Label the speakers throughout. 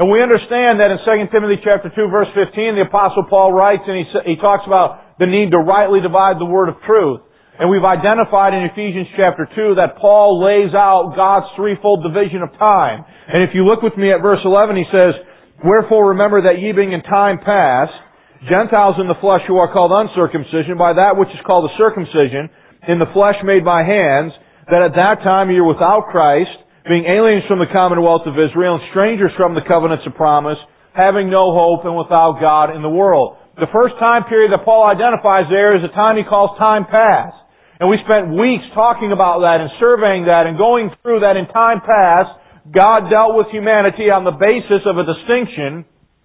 Speaker 1: And we understand that in 2 Timothy chapter 2 verse 15, the Apostle Paul writes and he talks about the need to rightly divide the word of truth. And we've identified in Ephesians chapter 2 that Paul lays out God's threefold division of time. And if you look with me at verse 11, he says, "Wherefore remember that ye being in time past, Gentiles in the flesh who are called uncircumcision, by that which is called the circumcision, in the flesh made by hands, that at that time ye were without Christ, being aliens from the commonwealth of Israel, and strangers from the covenants of promise, having no hope and without God in the world." The first time period that Paul identifies there is a time he calls time past. And we spent weeks talking about that and surveying that and going through that in time past. God dealt with humanity on the basis of a distinction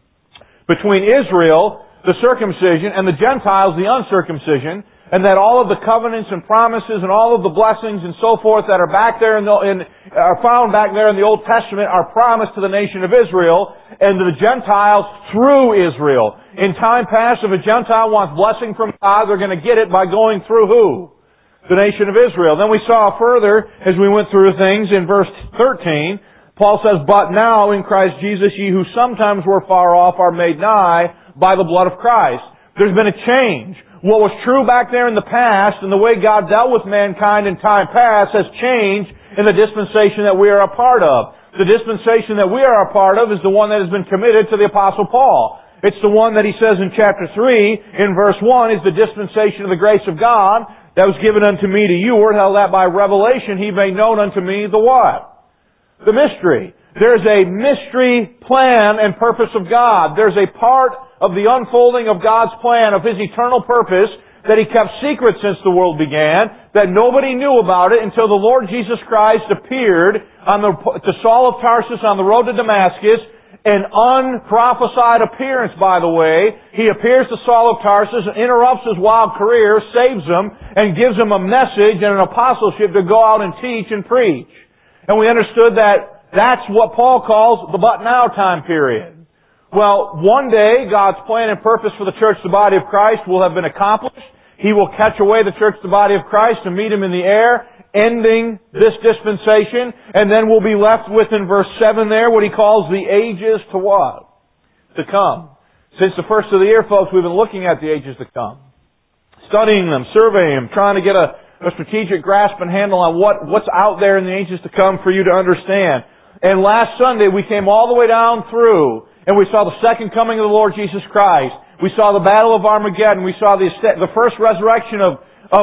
Speaker 1: between Israel, the circumcision, and the Gentiles, the uncircumcision, and that all of the covenants and promises and all of the blessings and so forth that are back there are found back there in the Old Testament are promised to the nation of Israel and to the Gentiles through Israel. In time past, if a Gentile wants blessing from God, they're going to get it by going through who? The nation of Israel. Then we saw further, as we went through things, in verse 13, Paul says, "But now in Christ Jesus ye who sometimes were far off are made nigh by the blood of Christ." There's been a change. What was true back there in the past and the way God dealt with mankind in time past has changed in the dispensation that we are a part of. The dispensation that we are a part of is the one that has been committed to the Apostle Paul. It's the one that he says in chapter 3, in verse 1, is the dispensation of the grace of God that was given unto me to you, or how that by revelation he made known unto me the what? The mystery. There's a mystery plan and purpose of God. There's a part of the unfolding of God's plan, of His eternal purpose, that He kept secret since the world began, that nobody knew about it until the Lord Jesus Christ appeared to Saul of Tarsus on the road to Damascus. An unprophesied appearance, by the way. He appears to Saul of Tarsus, interrupts his wild career, saves him, and gives him a message and an apostleship to go out and teach and preach. And we understood that that's what Paul calls the but now time period. Well, one day, God's plan and purpose for the church, the body of Christ, will have been accomplished. He will catch away the church, the body of Christ, and meet Him in the air, ending this dispensation, and then we'll be left with, in verse 7 there, what he calls the ages to what? To come. Since the first of the year, folks, we've been looking at the ages to come. Studying them, surveying them, trying to get a strategic grasp and handle on what's out there in the ages to come for you to understand. And last Sunday, we came all the way down through, and we saw the second coming of the Lord Jesus Christ. We saw the battle of Armageddon. We saw the first resurrection of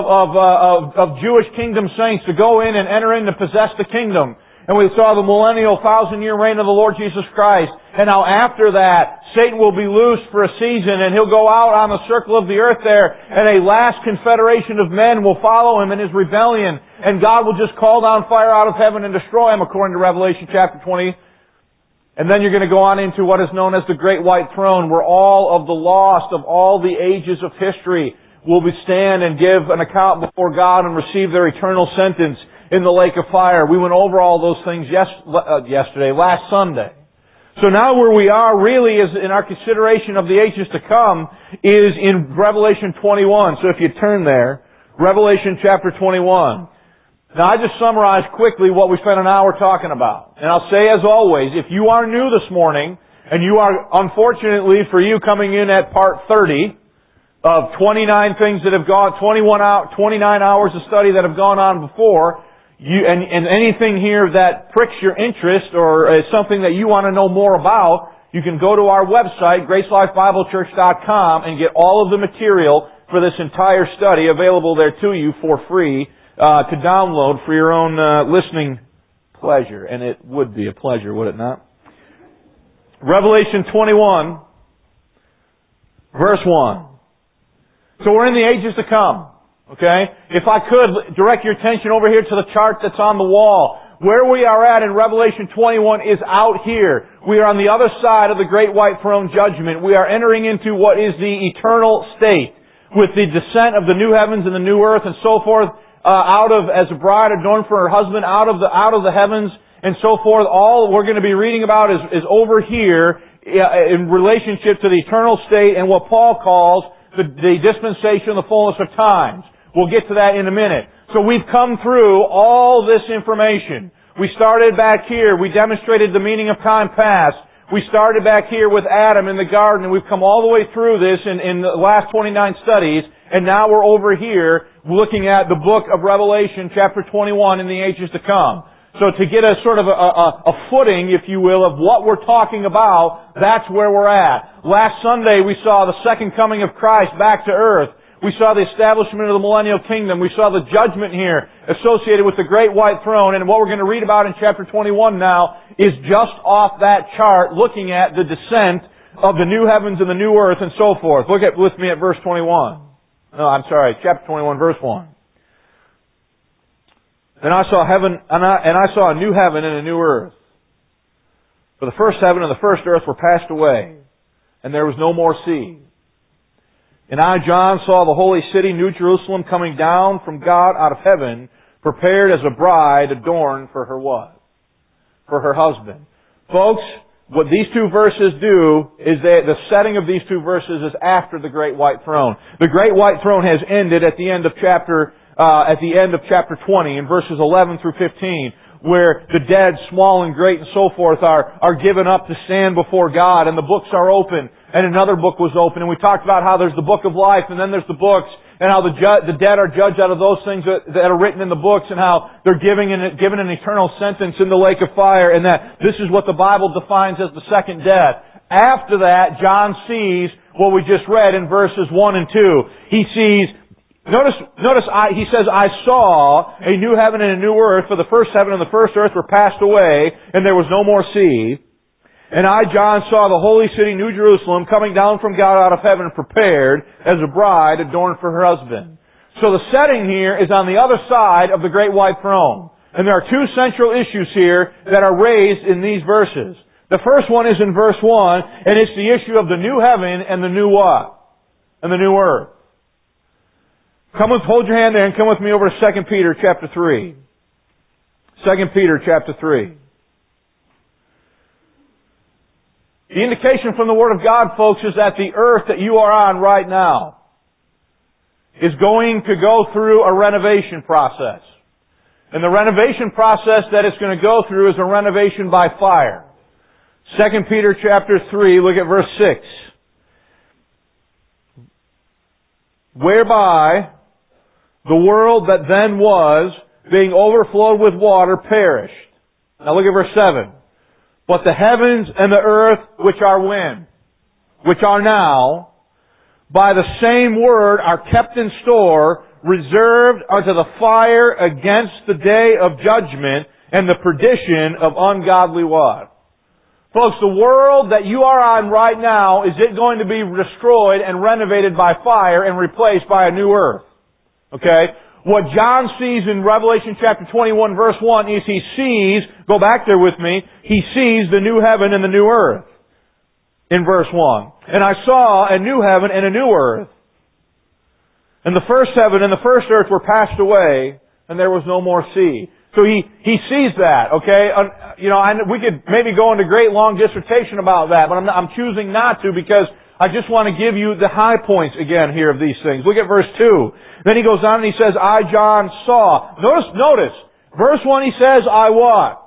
Speaker 1: Jewish kingdom saints to go in and enter in to possess the kingdom. And we saw the millennial 1,000-year reign of the Lord Jesus Christ. And now after that, Satan will be loosed for a season, and he'll go out on the circle of the earth there, and a last confederation of men will follow him in his rebellion. And God will just call down fire out of heaven and destroy him, according to Revelation chapter 20. And then you're going to go on into what is known as the Great White Throne, where all of the lost of all the ages of history will stand and give an account before God and receive their eternal sentence in the lake of fire. We went over all those things last Sunday. So now where we are really is in our consideration of the ages to come is in Revelation 21. So if you turn there, Revelation chapter 21. Now I just summarized quickly what we spent an hour talking about. And I'll say as always, if you are new this morning, and you are, unfortunately for you, coming in at part 30, of 29 things that have gone, 29 hours of study that have gone on before, and anything here that pricks your interest or is something that you want to know more about, you can go to our website, GraceLifeBibleChurch.com, and get all of the material for this entire study available there to you for free to download for your own listening pleasure. And it would be a pleasure, would it not? Revelation 21, verse 1. So we're in the ages to come. Okay? If I could direct your attention over here to the chart that's on the wall. Where we are at in Revelation 21 is out here. We are on the other side of the Great White Throne Judgment. We are entering into what is the eternal state, with the descent of the new heavens and the new earth and so forth, as a bride adorned for her husband, out of the heavens and so forth. All we're going to be reading about is over here in relationship to the eternal state and what Paul calls the dispensation of the fullness of times. We'll get to that in a minute. So we've come through all this information. We started back here. We demonstrated the meaning of time past. We started back here with Adam in the garden, and we've come all the way through this in the last 29 studies, and now we're over here looking at the book of Revelation, chapter 21, in the ages to come. So to get a sort of a footing, if you will, of what we're talking about, that's where we're at. Last Sunday we saw the second coming of Christ back to earth. We saw the establishment of the millennial kingdom. We saw the judgment here associated with the great white throne. And what we're going to read about in chapter 21 now is just off that chart, looking at the descent of the new heavens and the new earth and so forth. Look with me at verse 21. No, I'm sorry, chapter 21, verse 1. Then I saw heaven, and I saw a new heaven and a new earth. For the first heaven and the first earth were passed away, and there was no more sea. And I, John, saw the holy city, New Jerusalem, coming down from God out of heaven, prepared as a bride adorned for her what? For her husband. Folks, what these two verses do is that the setting of these two verses is after the great white throne. The great white throne has ended at the end of chapter 20 in verses 11 through 15, where the dead, small and great and so forth are given up to stand before God, and the books are open, and another book was open, and we talked about how there's the book of life, and then there's the books, and how the dead are judged out of those things that are written in the books, and how they're given an eternal sentence in the lake of fire, and that this is what the Bible defines as the second death. After that, John sees what we just read in verses 1 and 2. He sees, he says, I saw a new heaven and a new earth, for the first heaven and the first earth were passed away, and there was no more sea. And I, John, saw the holy city, New Jerusalem, coming down from God out of heaven, prepared as a bride adorned for her husband. So the setting here is on the other side of the great white throne. And there are two central issues here that are raised in these verses. The first one is in verse 1, and it's the issue of the new heaven and the new what? And the new earth. Hold your hand there and come with me over to 2 Peter chapter 3. 2 Peter chapter 3. The indication from the Word of God, folks, is that the earth that you are on right now is going to go through a renovation process. And the renovation process that it's going to go through is a renovation by fire. 2 Peter chapter 3, look at verse 6. Whereby the world that then was, being overflowed with water, perished. Now look at verse 7. But the heavens and the earth, which are when? Which are now, by the same word are kept in store, reserved unto the fire against the day of judgment and the perdition of ungodly what? Folks, the world that you are on right now, is it going to be destroyed and renovated by fire and replaced by a new earth? Okay? What John sees in Revelation chapter 21 verse 1 is he sees, go back there with me, he sees the new heaven and the new earth. In verse 1. And I saw a new heaven and a new earth. And the first heaven and the first earth were passed away, and there was no more sea. So he sees that, okay? We could maybe go into great long dissertation about that, but I'm choosing not to, because I just want to give you the high points again here of these things. Look at verse 2. Then he goes on and he says, I, John, saw. Notice. Verse 1 he says, I what?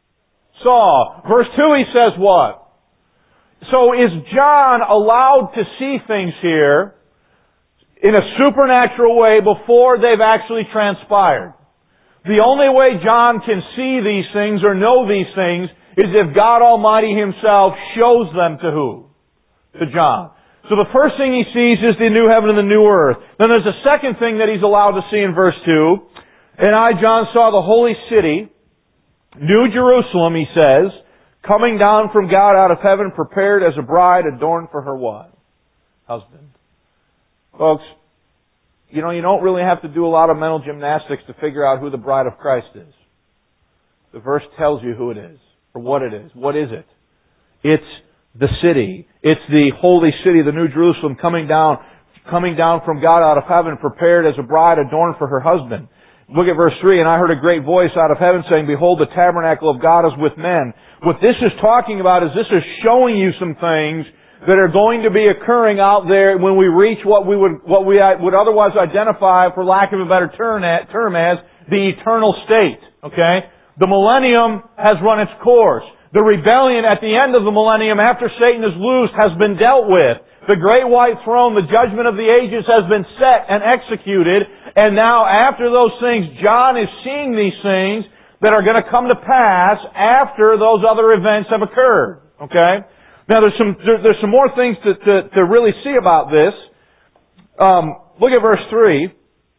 Speaker 1: Saw. Verse 2 he says what? So is John allowed to see things here in a supernatural way before they've actually transpired? The only way John can see these things or know these things is if God Almighty Himself shows them to who? To John. So the first thing he sees is the new heaven and the new earth. Then there's a second thing that he's allowed to see in verse 2. And I, John, saw the holy city, New Jerusalem, he says, coming down from God out of heaven, prepared as a bride adorned for her what? Husband. Folks, you don't really have to do a lot of mental gymnastics to figure out who the bride of Christ is. The verse tells you who it is, or what it is. What is it? It's the city. It's the holy city, the New Jerusalem, coming down from God out of heaven, prepared as a bride adorned for her husband. Look at verse 3. And I heard a great voice out of heaven saying, Behold, the tabernacle of God is with men. What this is talking about is this is showing you some things that are going to be occurring out there when we reach what we would otherwise identify, for lack of a better term, as the eternal state. Okay? The millennium has run its course. The rebellion at the end of the millennium, after Satan is loosed, has been dealt with. The great white throne, the judgment of the ages, has been set and executed. And now, after those things, John is seeing these things that are going to come to pass after those other events have occurred. Okay? Now, there's some more things to really see about this. Look at verse 3.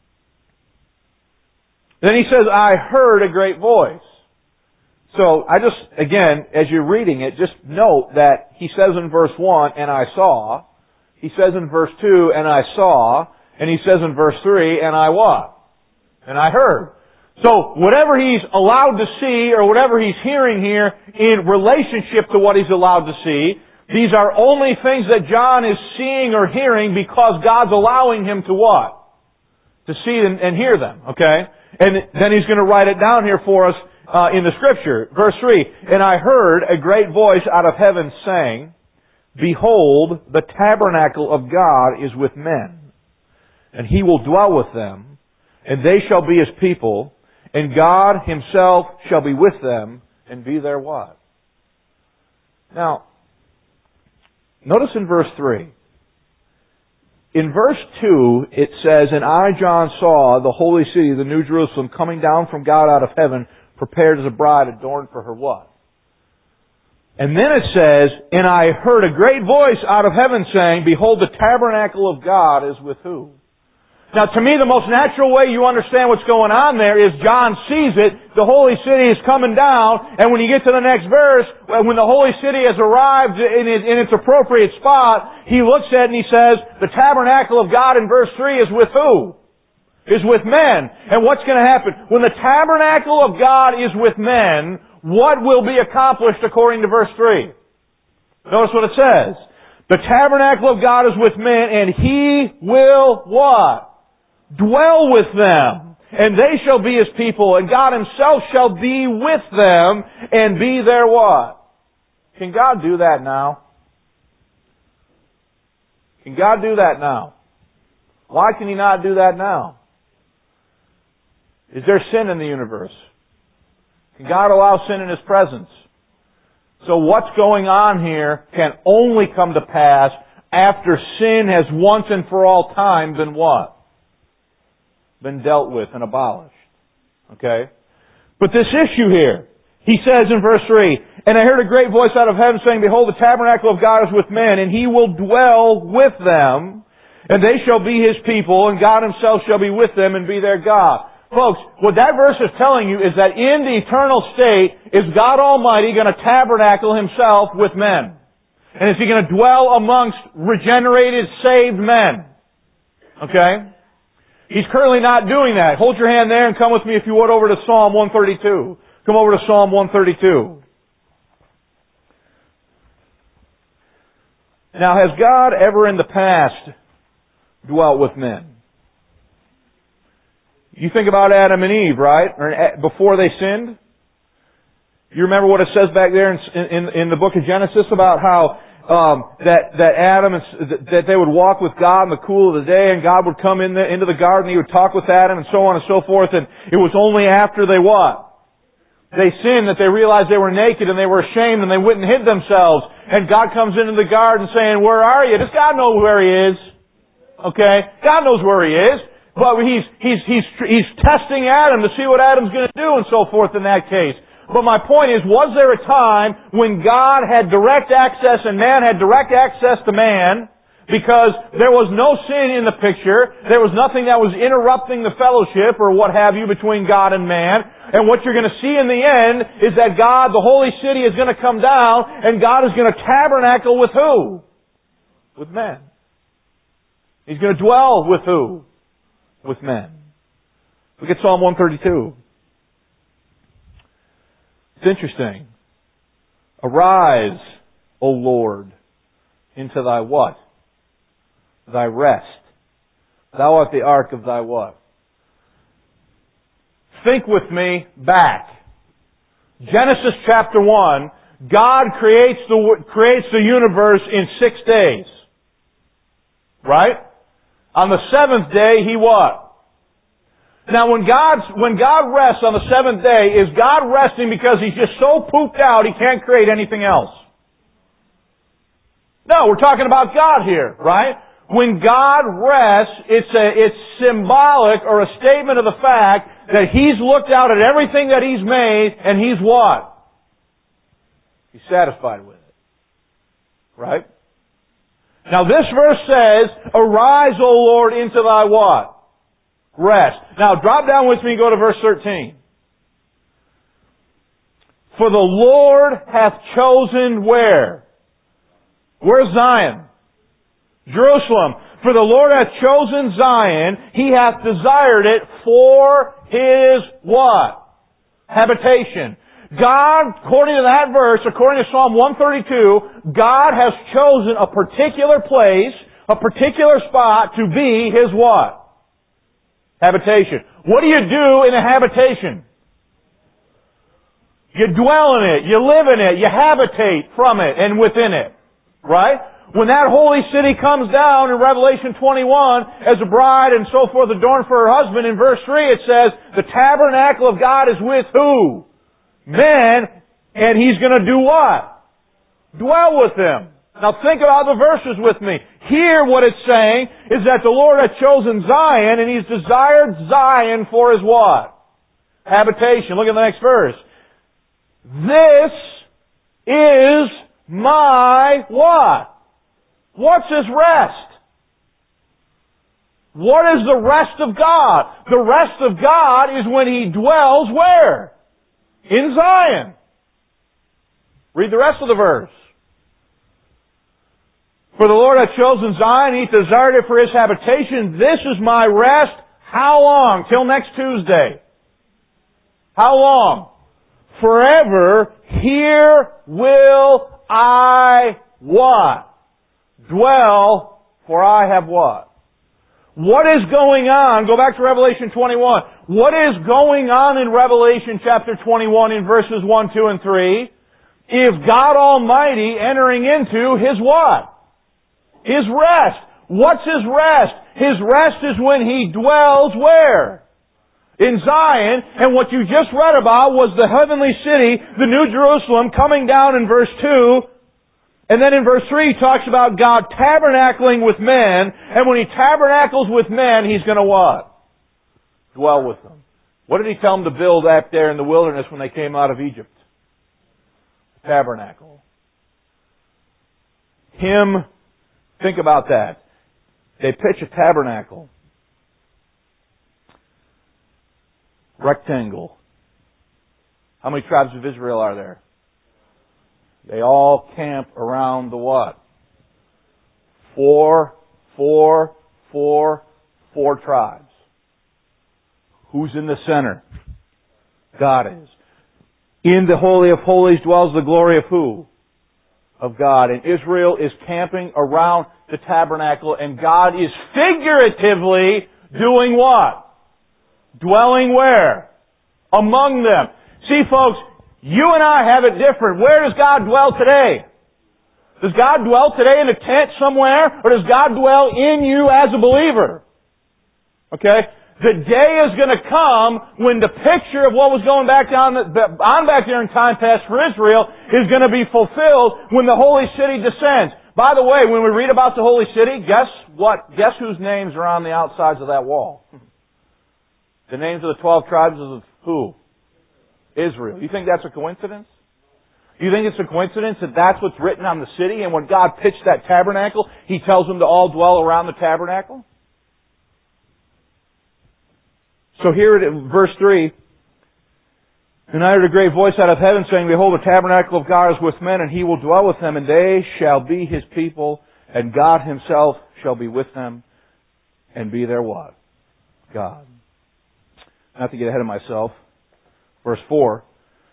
Speaker 1: Then he says, I heard a great voice. So, again, as you're reading it, just note that he says in verse 1, and I saw. He says in verse 2, and I saw. And he says in verse 3, and I what? And I heard. So, whatever he's allowed to see, or whatever he's hearing here, in relationship to what he's allowed to see, these are only things that John is seeing or hearing because God's allowing him to what? To see and hear them, okay? And then he's going to write it down here for us in the Scripture. Verse 3, and I heard a great voice out of heaven saying, Behold, the tabernacle of God is with men, and He will dwell with them, and they shall be His people, and God Himself shall be with them, and be their what? Now, notice in verse 3. In verse 2, it says, And I, John, saw the holy city, the New Jerusalem, coming down from God out of heaven, prepared as a bride adorned for her what? And then it says, And I heard a great voice out of heaven saying, Behold, the tabernacle of God is with who? Now, to me, the most natural way you understand what's going on there is John sees it. The holy city is coming down, and when you get to the next verse, when the holy city has arrived in its appropriate spot, he looks at it and he says, the tabernacle of God in verse 3 is with who? Is with men. And what's going to happen? When the tabernacle of God is with men, what will be accomplished according to verse 3? Notice what it says. The tabernacle of God is with men, and He will what? Dwell with them, and they shall be His people, and God Himself shall be with them, and be their what? Can God do that now? Can God do that now? Why can He not do that now? Is there sin in the universe? Can God allow sin in His presence? So what's going on here can only come to pass after sin has once and for all time been what? Been dealt with and abolished. Okay? But this issue here, he says in verse 3, And I heard a great voice out of heaven saying, Behold, the tabernacle of God is with men, and He will dwell with them, and they shall be His people, and God Himself shall be with them and be their God. Folks, what that verse is telling you is that in the eternal state is God Almighty going to tabernacle Himself with men. And is He going to dwell amongst regenerated, saved men? Okay? He's currently not doing that. Hold your hand there and come with me, if you would, over to Psalm 132. Come over to Psalm 132. Now, has God ever in the past dwelt with men? You think about Adam and Eve, right? Or before they sinned? You remember what it says back there in the book of Genesis about how that Adam that they would walk with God in the cool of the day, and God would come into the garden, He would talk with Adam, and so on and so forth. And it was only after they what? They sinned that they realized they were naked and they were ashamed and they went and hid themselves. And God comes into the garden saying, "Where are you?" Does God know where He is? Okay, God knows where He is, but He's testing Adam to see what Adam's going to do and so forth in that case. But my point is, was there a time when God had direct access and man had direct access to man because there was no sin in the picture, there was nothing that was interrupting the fellowship or what have you between God and man, and what you're going to see in the end is that God, the holy city, is going to come down and God is going to tabernacle with who? With men. He's going to dwell with who? With men. Look at Psalm 132. It's interesting. Arise, O Lord, into Thy what? Thy rest. Thou art the ark of Thy what? Think with me back. Genesis chapter 1, God creates the universe in 6 days. Right? On the seventh day, He what? Now when God rests on the seventh day, is God resting because He's just so pooped out He can't create anything else? No, we're talking about God here, right? When God rests, it's symbolic or a statement of the fact that He's looked out at everything that He's made and He's what? He's satisfied with it. Right? Now this verse says, "Arise, O Lord, into Thy what? Rest." Now drop down with me and go to verse 13. "For the Lord hath chosen" where? Where's Zion? Jerusalem. "For the Lord hath chosen Zion, He hath desired it for His" what? Habitation. God, according to that verse, according to Psalm 132, God has chosen a particular place, a particular spot to be His what? Habitation. What do you do in a habitation? You dwell in it, you live in it, you habitate from it and within it. Right? When that holy city comes down in Revelation 21 as a bride and so forth adorned for her husband, in verse 3 it says, the tabernacle of God is with who? Men, and He's going to do what? Dwell with them. Now think about the verses with me. Here what it's saying is that the Lord hath chosen Zion and He's desired Zion for His what? Habitation. Look at the next verse. "This is my" what? What's His rest? What is the rest of God? The rest of God is when He dwells where? In Zion. Read the rest of the verse. "For the Lord hath chosen Zion, He desired it for His habitation. This is my rest." How long? Till next Tuesday. How long? "Forever. Here will I" what? "Dwell, for I have" what? What is going on? Go back to Revelation 21. What is going on in Revelation chapter 21 in verses 1, 2, and 3? Is God Almighty entering into His what? His rest. What's His rest? His rest is when He dwells where? In Zion. And what you just read about was the heavenly city, the New Jerusalem, coming down in verse 2. And then in verse 3 he talks about God tabernacling with men. And when He tabernacles with men, He's going to what? Dwell with them. What did He tell them to build up there in the wilderness when they came out of Egypt? Tabernacle. Think about that. They pitch a tabernacle. Rectangle. How many tribes of Israel are there? They all camp around the what? Four tribes. Who's in the center? God is. In the Holy of Holies dwells the glory of who? Of God. And Israel is camping around the tabernacle, and God is figuratively doing what? Dwelling where? Among them. See, folks, you and I have it different. Where does God dwell today? Does God dwell today in a tent somewhere, or does God dwell in you as a believer? Okay? The day is going to come when the picture of what was going back down on back there in time past for Israel is going to be fulfilled when the holy city descends. By the way, when we read about the holy city, guess what? Guess whose names are on the outsides of that wall? The names of the 12 tribes of who? Israel. You think that's a coincidence? You think it's a coincidence that that's what's written on the city, and when God pitched that tabernacle, He tells them to all dwell around the tabernacle? So here in verse 3, "And I heard a great voice out of heaven saying, Behold, the tabernacle of God is with men, and He will dwell with them, and they shall be His people, and God Himself shall be with them, and be their what? God." Not to get ahead of myself. Verse 4,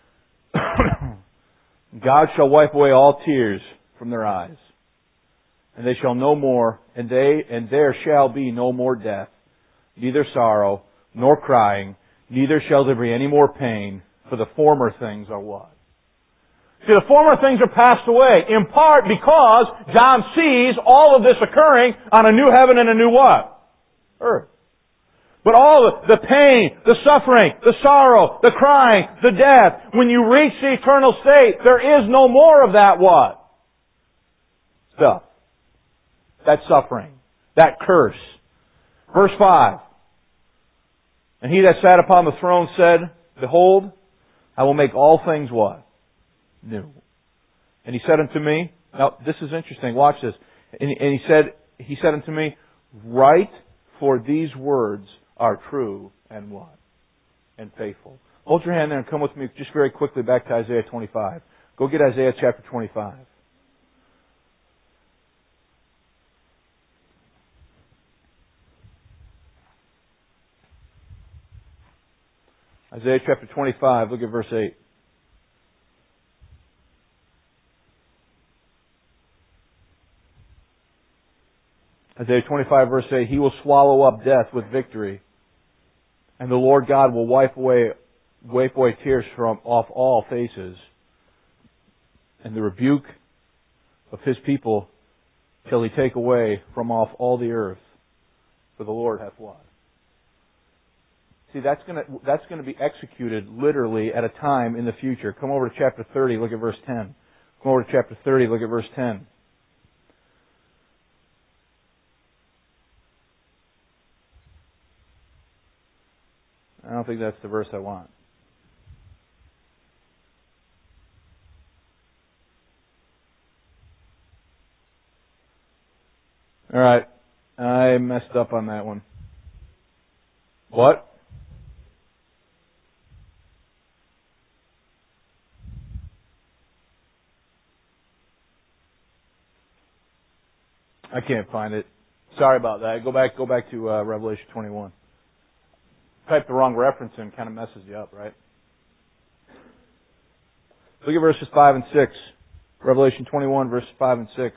Speaker 1: "God shall wipe away all tears from their eyes, and they shall no more, and there shall be no more death, neither sorrow, nor crying, neither shall there be any more pain, for the former things are" what? See, the former things are passed away, in part because John sees all of this occurring on a new heaven and a new what? Earth. But all the pain, the suffering, the sorrow, the crying, the death, when you reach the eternal state, there is no more of that what? Stuff. That suffering. That curse. Verse 5. And he that sat upon the throne said, Behold, I will make all things what? New. And he said unto me, now this is interesting, watch this. And he said unto me, Write, for these words are true and what? And faithful. Hold your hand there and come with me just very quickly back to Isaiah 25. Go get Isaiah chapter 25. Isaiah chapter 25, look at verse 8. Isaiah 25 verse 8, He will swallow up death with victory, and the Lord God will wipe away tears from off all faces, and the rebuke of His people shall He take away from off all the earth, for the Lord hath what? See, that's going to be executed literally at a time in the future. Come over to chapter 30, look at verse 10. Come over to chapter 30, look at verse 10. I don't think that's the verse I want. All right. I messed up on that one. What? I can't find it. Sorry about that. Go back to Revelation 21. Type the wrong reference in, kind of messes you up, right? Look at verses 5 and 6. Revelation 21, verses 5 and 6.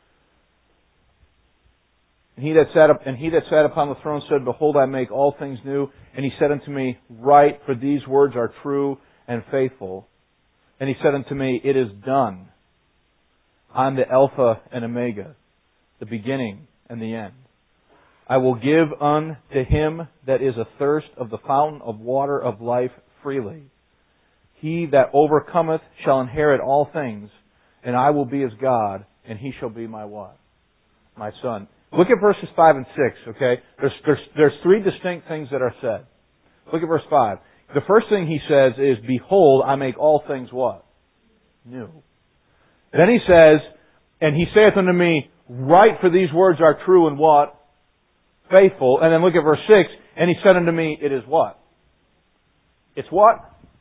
Speaker 1: And he that sat upon the throne said, Behold, I make all things new. And he said unto me, Write, for these words are true and faithful. And he said unto me, It is done. I'm the Alpha and Omega, the beginning and the end. I will give unto him that is athirst of the fountain of water of life freely. He that overcometh shall inherit all things, and I will be his God, and he shall be my what? My son. Look at verses 5 and 6, okay? There's three distinct things that are said. Look at verse 5. The first thing he says is, Behold, I make all things what? New. Then he says, And he saith unto me, Write, for these words are true and what? Faithful. And then look at verse 6. And he said unto me, It is what? It's what?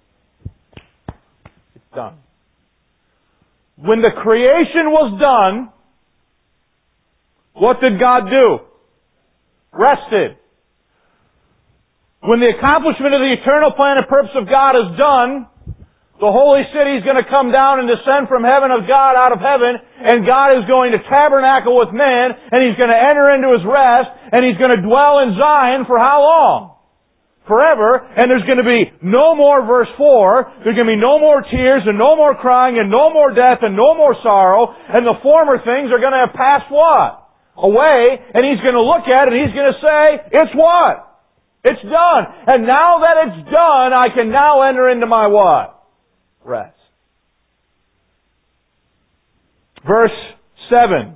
Speaker 1: It's done. When the creation was done, what did God do? Rested. When the accomplishment of the eternal plan and purpose of God is done, the holy city is going to come down and descend from heaven of God out of heaven, and God is going to tabernacle with man, and He's going to enter into His rest, and He's going to dwell in Zion for how long? Forever. And there's going to be no more, verse 4, there's going to be no more tears, and no more crying, and no more death, and no more sorrow, and the former things are going to have passed what? Away, and He's going to look at it, and He's going to say, It's what? It's done. And now that it's done, I can now enter into my what? Rest. Verse 7.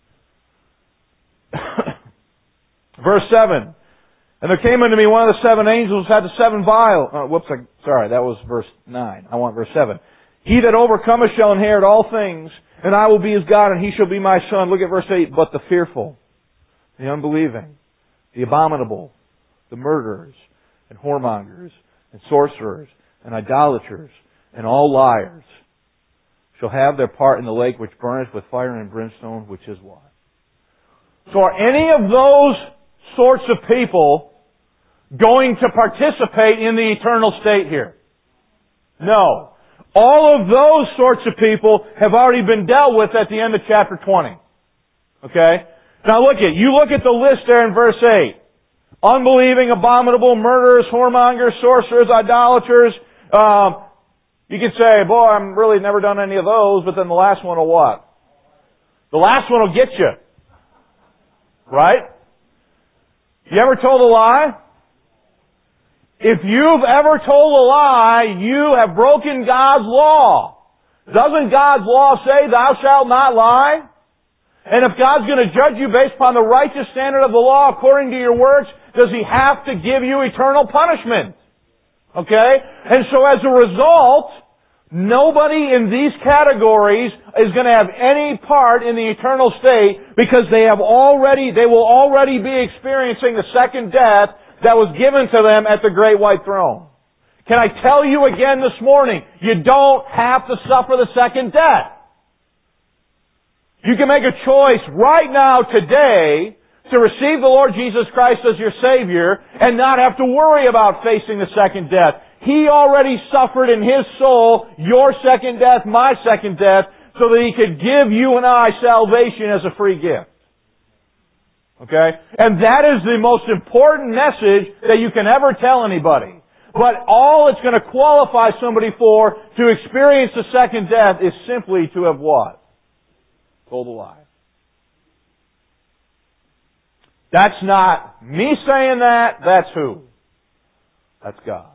Speaker 1: Verse 7. And there came unto me one of the seven angels who had the seven vials. That was verse 9. I want verse 7. He that overcometh shall inherit all things, and I will be his God, and he shall be my son. Look at verse 8. But the fearful, the unbelieving, the abominable, the murderers, and whoremongers, and sorcerers, and idolaters, and all liars shall have their part in the lake which burneth with fire and brimstone, which is what? So are any of those sorts of people going to participate in the eternal state here? No. All of those sorts of people have already been dealt with at the end of chapter 20. Okay? Now look at the list there in verse 8. Unbelieving, abominable, murderers, whoremongers, sorcerers, idolaters. You could say, boy, I'm really never done any of those, but then the last one will what? The last one will get you. Right? You ever told a lie? If you've ever told a lie, you have broken God's law. Doesn't God's law say, thou shalt not lie? And if God's going to judge you based upon the righteous standard of the law according to your works, does He have to give you eternal punishment? Okay? And so as a result, nobody in these categories is going to have any part in the eternal state because they will already be experiencing the second death that was given to them at the great white throne. Can I tell you again this morning, you don't have to suffer the second death. You can make a choice right now, today, to receive the Lord Jesus Christ as your Savior and not have to worry about facing the second death. He already suffered in His soul your second death, my second death, so that He could give you and I salvation as a free gift. Okay? And that is the most important message that you can ever tell anybody. But all it's going to qualify somebody for to experience the second death is simply to have what? Told a lie. That's not me saying that. That's who? That's God.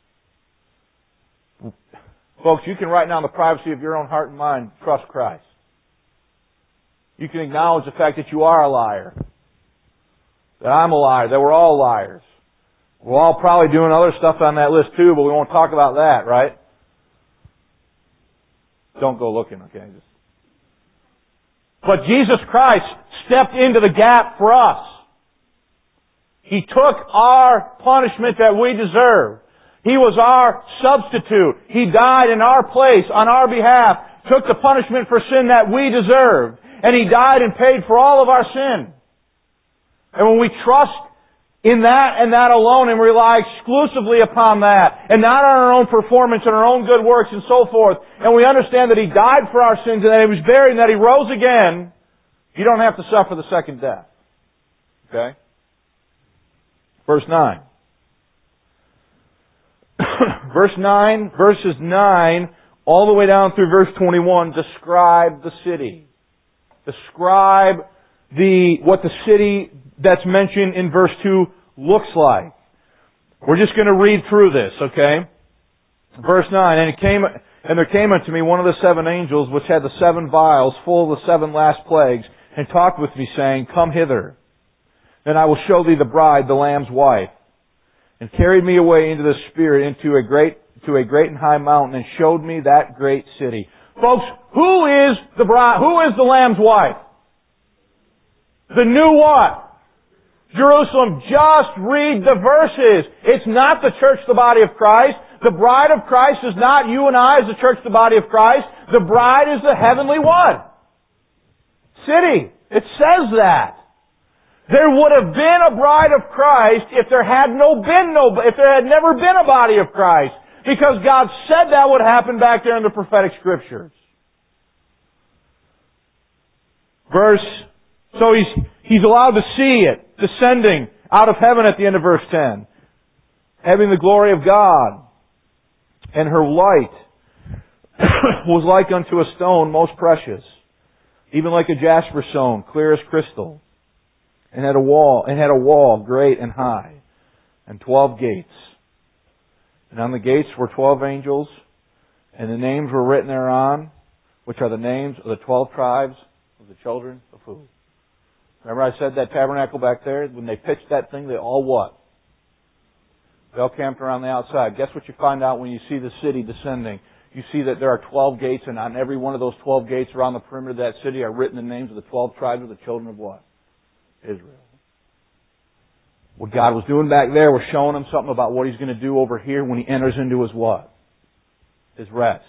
Speaker 1: Folks, you can right now in the privacy of your own heart and mind trust Christ. You can acknowledge the fact that you are a liar. That I'm a liar. That we're all liars. We're all probably doing other stuff on that list too, but we won't talk about that, right? Don't go looking, okay? But Jesus Christ stepped into the gap for us. He took our punishment that we deserve. He was our substitute. He died in our place, on our behalf, took the punishment for sin that we deserved. And He died and paid for all of our sin. And when we trust in that and that alone and rely exclusively upon that and not on our own performance and our own good works and so forth, and we understand that He died for our sins and that He was buried and that He rose again, you don't have to suffer the second death. Okay? Verse 9. Verses 9 all the way down through verse 21 describe the city. Describe what the city that's mentioned in verse 2 looks like. We're just going to read through this, okay? Verse 9, and there came unto me one of the seven angels which had the seven vials full of the seven last plagues, and talked with me, saying, Come hither, and I will show thee the bride, the Lamb's wife. And carried me away into the Spirit into a great and high mountain, and showed me that great city. Folks, who is the bride? Who is the Lamb's wife? The new what? Jerusalem. Just read the verses. It's not the church, the body of Christ. The bride of Christ is not you and I as the church, the body of Christ. The bride is the heavenly what? City. It says that. There would have been a bride of Christ if there had never been a body of Christ. Because God said that would happen back there in the prophetic scriptures. So he's allowed to see it descending out of heaven at the end of verse 10. Having the glory of God. And her light was like unto a stone most precious, even like a jasper stone, clear as crystal. And had a wall great and high, and 12 gates. And on the gates were 12 angels, and the names were written thereon, which are the names of the 12 tribes of the children of who? Remember I said that tabernacle back there? When they pitched that thing, they all what? They all camped around the outside. Guess what you find out when you see the city descending? You see that there are 12 gates, and on every one of those 12 gates around the perimeter of that city are written the names of the 12 tribes of the children of what? Israel. What God was doing back there was showing him something about what He's going to do over here when He enters into His what? His rest.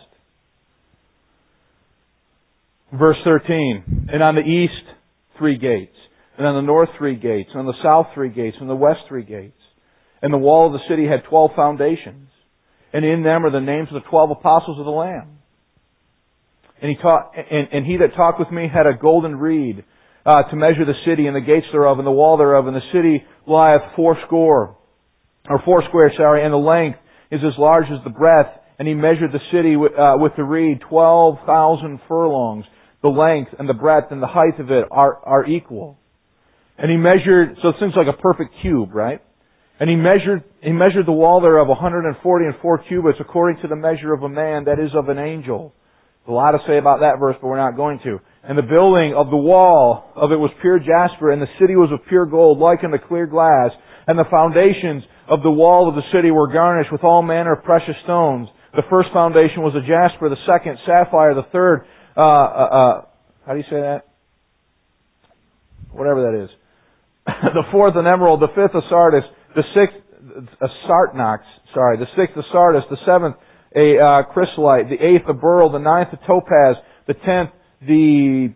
Speaker 1: Verse 13. And on the east, 3 gates. And on the north, 3 gates. And on the south, 3 gates. And on the west, 3 gates. And the wall of the city had 12 foundations. And in them are the names of the 12 apostles of the Lamb. And he that talked with me had a golden reed, to measure the city and the gates thereof and the wall thereof, and the city lieth foursquare, and the length is as large as the breadth. And he measured the city with the reed 12,000 furlongs. The length and the breadth and the height of it are equal. And he measured, so it seems like a perfect cube, right? And he measured the wall thereof 144 cubits, according to the measure of a man, that is of an angel. There's a lot to say about that verse, but we're not going to. And the building of the wall of it was pure jasper, and the city was of pure gold, like unto clear glass. And the foundations of the wall of the city were garnished with all manner of precious stones. The first foundation was a jasper, the second sapphire, the third, how do you say that? Whatever that is. The fourth an emerald, the fifth a sardis, the sixth a sartnox, the sixth a sardis, the seventh a chrysolite, the eighth a beryl, the ninth a topaz, the 10th the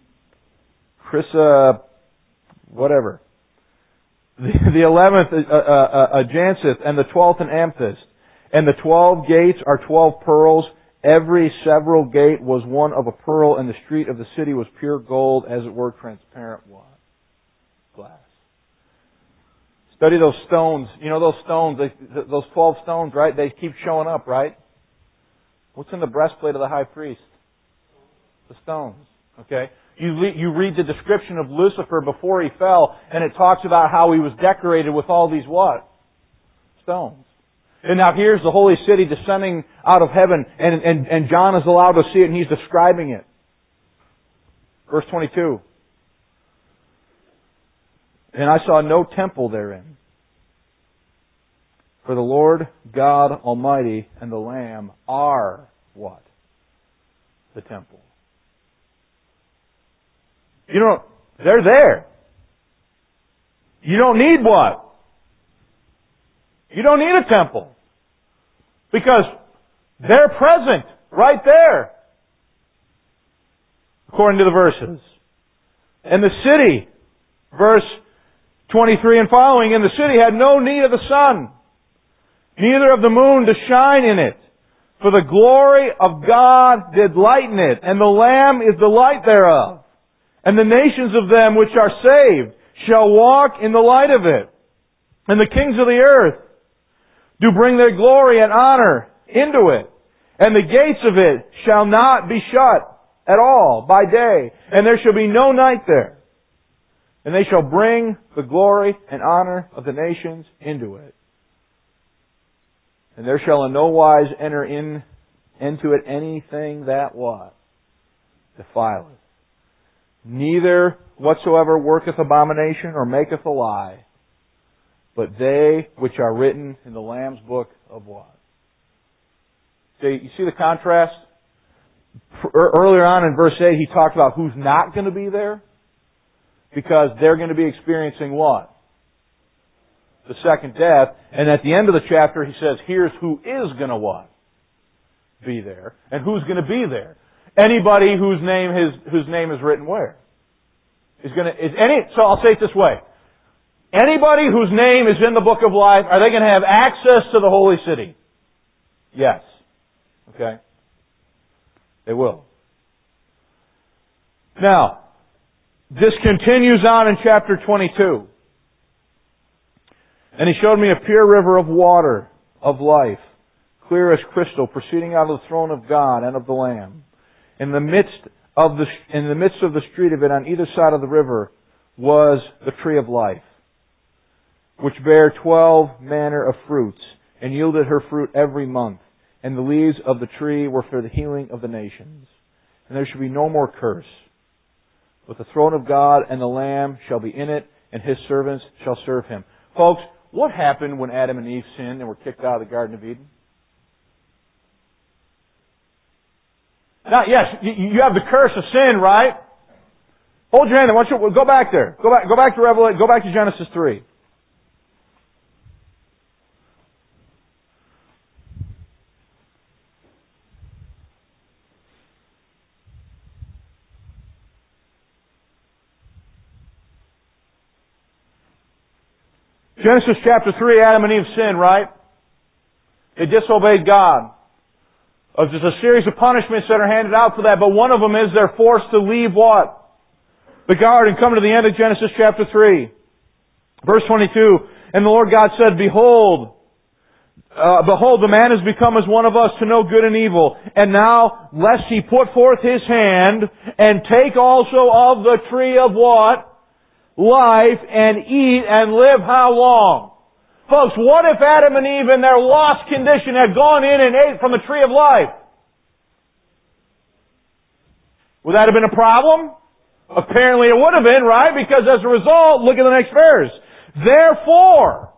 Speaker 1: whatever. The 11th a jacinth, and the 12th an amethyst. And the 12 gates are 12 pearls. Every several gate was one of a pearl, and the street of the city was pure gold, as it were transparent what? Glass. Study those stones. You know those stones, those 12 stones, right? They keep showing up, right? What's in the breastplate of the high priest? The stones. Okay? You read the description of Lucifer before he fell, and it talks about how he was decorated with all these what? Stones. And now here's the holy city descending out of heaven, and John is allowed to see it, and he's describing it. Verse 22. And I saw no temple therein, for the Lord God Almighty and the Lamb are what? The temple. You know, they're there. You don't need what? You don't need a temple. Because they're present right there. According to the verses. And the city, verse 23 and following, and the city had no need of the sun, neither of the moon to shine in it. For the glory of God did lighten it, and the Lamb is the light thereof. And the nations of them which are saved shall walk in the light of it. And the kings of the earth do bring their glory and honor into it. And the gates of it shall not be shut at all by day, and there shall be no night there. And they shall bring the glory and honor of the nations into it. And there shall in no wise enter into it anything that what? Defileth. Neither whatsoever worketh abomination or maketh a lie, but they which are written in the Lamb's book of what? See, you see the contrast? Earlier on in verse 8, he talked about who's not going to be there. Because they're going to be experiencing what? The second death. And at the end of the chapter, he says, here's who is going to what? Be there. And who's going to be there? Anybody whose name is written where? So I'll say it this way. Anybody whose name is in the book of life, are they going to have access to the holy city? Yes. Okay? They will. Now, this continues on in chapter 22. And he showed me a pure river of water of life, clear as crystal, proceeding out of the throne of God and of the Lamb. In the midst of the street of it, on either side of the river, was the tree of life, which bare 12 manner of fruits, and yielded her fruit every month. And the leaves of the tree were for the healing of the nations. And there shall be no more curse. But the throne of God and the Lamb shall be in it, and His servants shall serve Him. Folks, what happened when Adam and Eve sinned and were kicked out of the Garden of Eden? Now, yes, you have the curse of sin, right? Hold your hand there. Go back there. Go back to Revelation. Go back to Genesis 3. Genesis chapter 3, Adam and Eve sinned, right? They disobeyed God. There's a series of punishments that are handed out for that, but one of them is they're forced to leave what? The garden. Come to the end of Genesis chapter 3. Verse 22, and the Lord God said, Behold, the man has become as one of us to know good and evil. And now, lest he put forth his hand and take also of the tree of what? Life, and eat and live how long? Folks, what if Adam and Eve in their lost condition had gone in and ate from the tree of life? Would that have been a problem? Apparently it would have been, right? Because as a result, look at the next verse. Therefore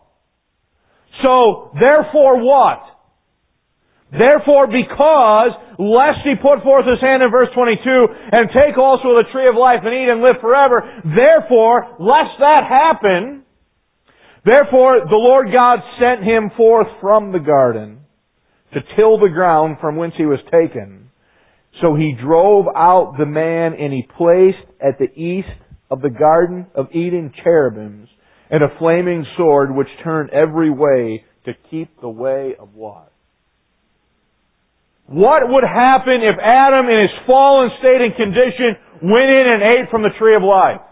Speaker 1: what? Therefore, because, lest he put forth his hand in verse 22, and take also the tree of life and eat and live forever. Therefore, lest that happen, therefore the Lord God sent him forth from the garden to till the ground from whence he was taken. So he drove out the man, and he placed at the east of the garden of Eden cherubims and a flaming sword which turned every way to keep the way of what? What would happen if Adam, in his fallen state and condition, went in and ate from the tree of life?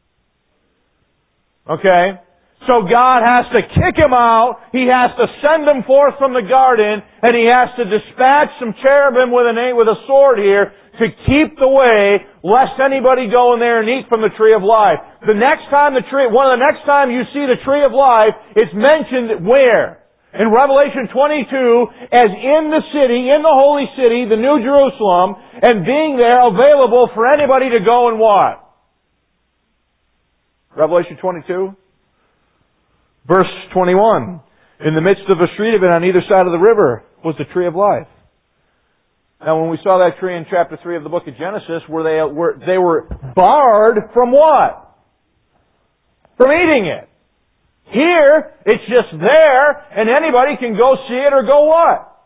Speaker 1: Okay? So God has to kick him out, He has to send him forth from the garden, and He has to dispatch some cherubim with a sword here to keep the way, lest anybody go in there and eat from the tree of life. The next time one of the next time you see the tree of life, it's mentioned where? In Revelation 22, as in the city, in the holy city, the New Jerusalem, and being there available for anybody to go and what? Revelation 22, verse 21. In the midst of a street of it on either side of the river was the tree of life. Now when we saw that tree in chapter 3 of the book of Genesis, they were barred from what? From eating it. Here, it's just there, and anybody can go see it or go what?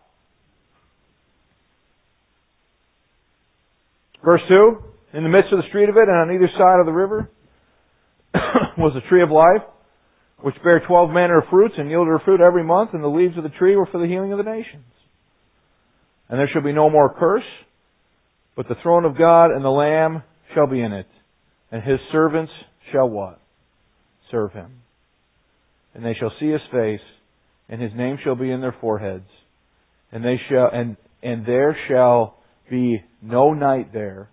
Speaker 1: Verse 2, in the midst of the street of it and on either side of the river was the tree of life, which bare 12 manner of fruits and yielded her fruit every month, and the leaves of the tree were for the healing of the nations. And there shall be no more curse, but the throne of God and the Lamb shall be in it, and His servants shall what? Serve Him. And they shall see His face, and His name shall be in their foreheads, and there shall be no night there,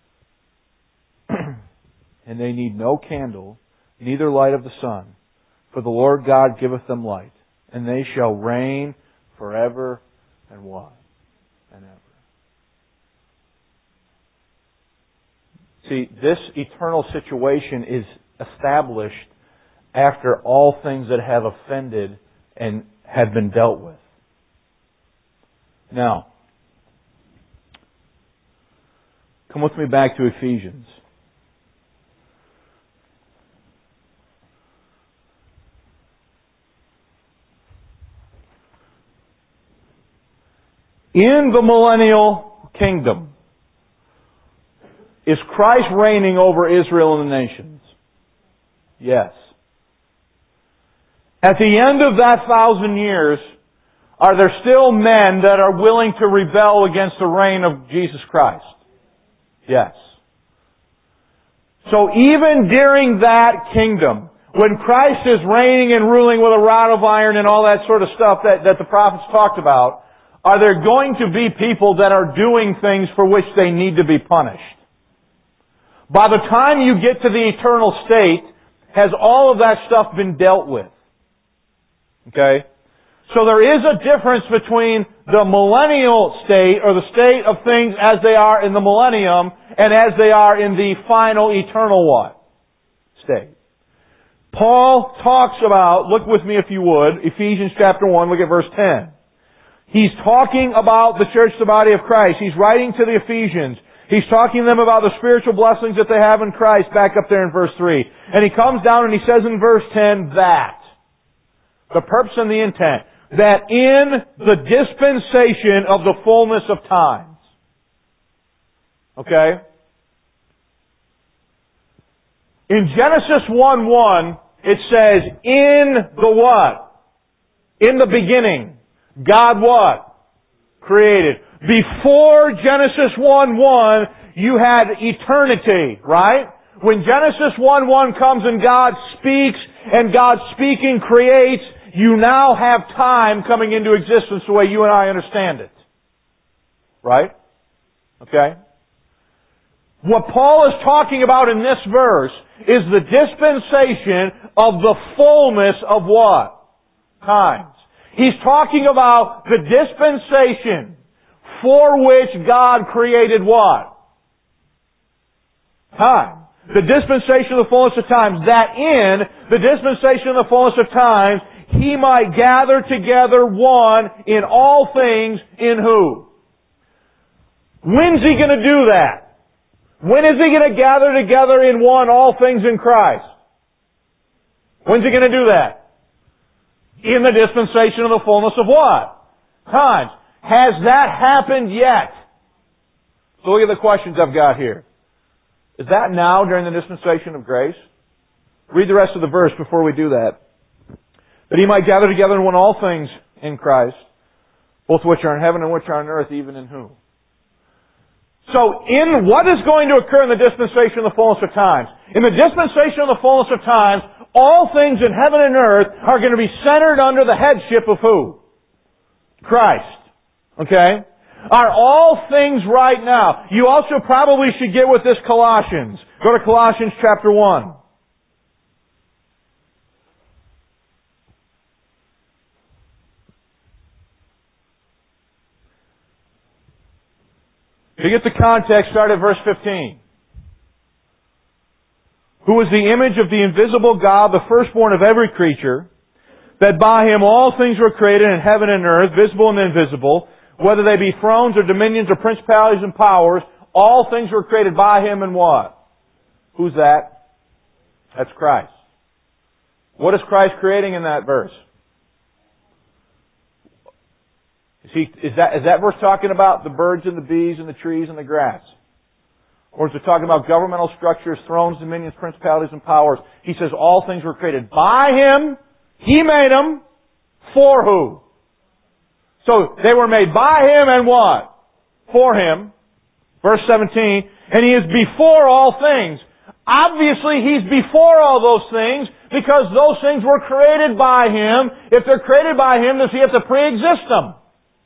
Speaker 1: and they need no candle, neither light of the sun, for the Lord God giveth them light, and they shall reign forever and what? And ever. See, this eternal situation is established after all things that have offended and have been dealt with. Now, come with me back to Ephesians. In the millennial kingdom, is Christ reigning over Israel and the nations? Yes. At the end of that 1,000 years, are there still men that are willing to rebel against the reign of Jesus Christ? Yes. So even during that kingdom, when Christ is reigning and ruling with a rod of iron and all that sort of stuff that the prophets talked about, are there going to be people that are doing things for which they need to be punished? By the time you get to the eternal state, has all of that stuff been dealt with? Okay? So there is a difference between the millennial state, or the state of things as they are in the millennium, and as they are in the final eternal what? State. Paul talks about, look with me if you would, Ephesians chapter 1, look at verse 10. He's talking about the church, the body of Christ. He's writing to the Ephesians. He's talking to them about the spiritual blessings that they have in Christ, back up there in verse 3. And he comes down and he says in verse 10 that, the purpose and the intent, that in the dispensation of the fullness of times. Okay? In Genesis 1:1, it says, in the what? In the beginning. God what? Created. Before Genesis 1:1, you had eternity, right? When Genesis 1:1 comes and God speaks, and God speaking creates, you now have time coming into existence the way you and I understand it. Right? Okay? What Paul is talking about in this verse is the dispensation of the fullness of what? times. He's talking about the dispensation for which God created what? Time. The dispensation of the fullness of times. That in the dispensation of the fullness of times, He might gather together one in all things in who? When's He going to do that? When is He going to gather together in one all things in Christ? When's He going to do that? In the dispensation of the fullness of what? Times. Has that happened yet? So look at the questions I've got here. Is that now during the dispensation of grace? Read the rest of the verse before we do that. That He might gather together in one all things in Christ, both which are in heaven and which are on earth, even in whom. So, in what is going to occur in the dispensation of the fullness of times? In the dispensation of the fullness of times, all things in heaven and earth are going to be centered under the headship of who? Christ. Okay? Are all things right now? You also probably should get with this Colossians. Go to Colossians chapter 1. To get the context, start at verse 15. Who is the image of the invisible God, the firstborn of every creature, that by Him all things were created in heaven and earth, visible and invisible, whether they be thrones or dominions or principalities and powers, all things were created by Him and what? Who's that? That's Christ. What is Christ creating in that verse? Is that verse talking about the birds and the bees and the trees and the grass? Or is it talking about governmental structures, thrones, dominions, principalities, and powers? He says all things were created by Him. He made them. For who? So they were made by Him and what? For Him. Verse 17. And He is before all things. Obviously He's before all those things because those things were created by Him. If they're created by Him, does He have to pre-exist them?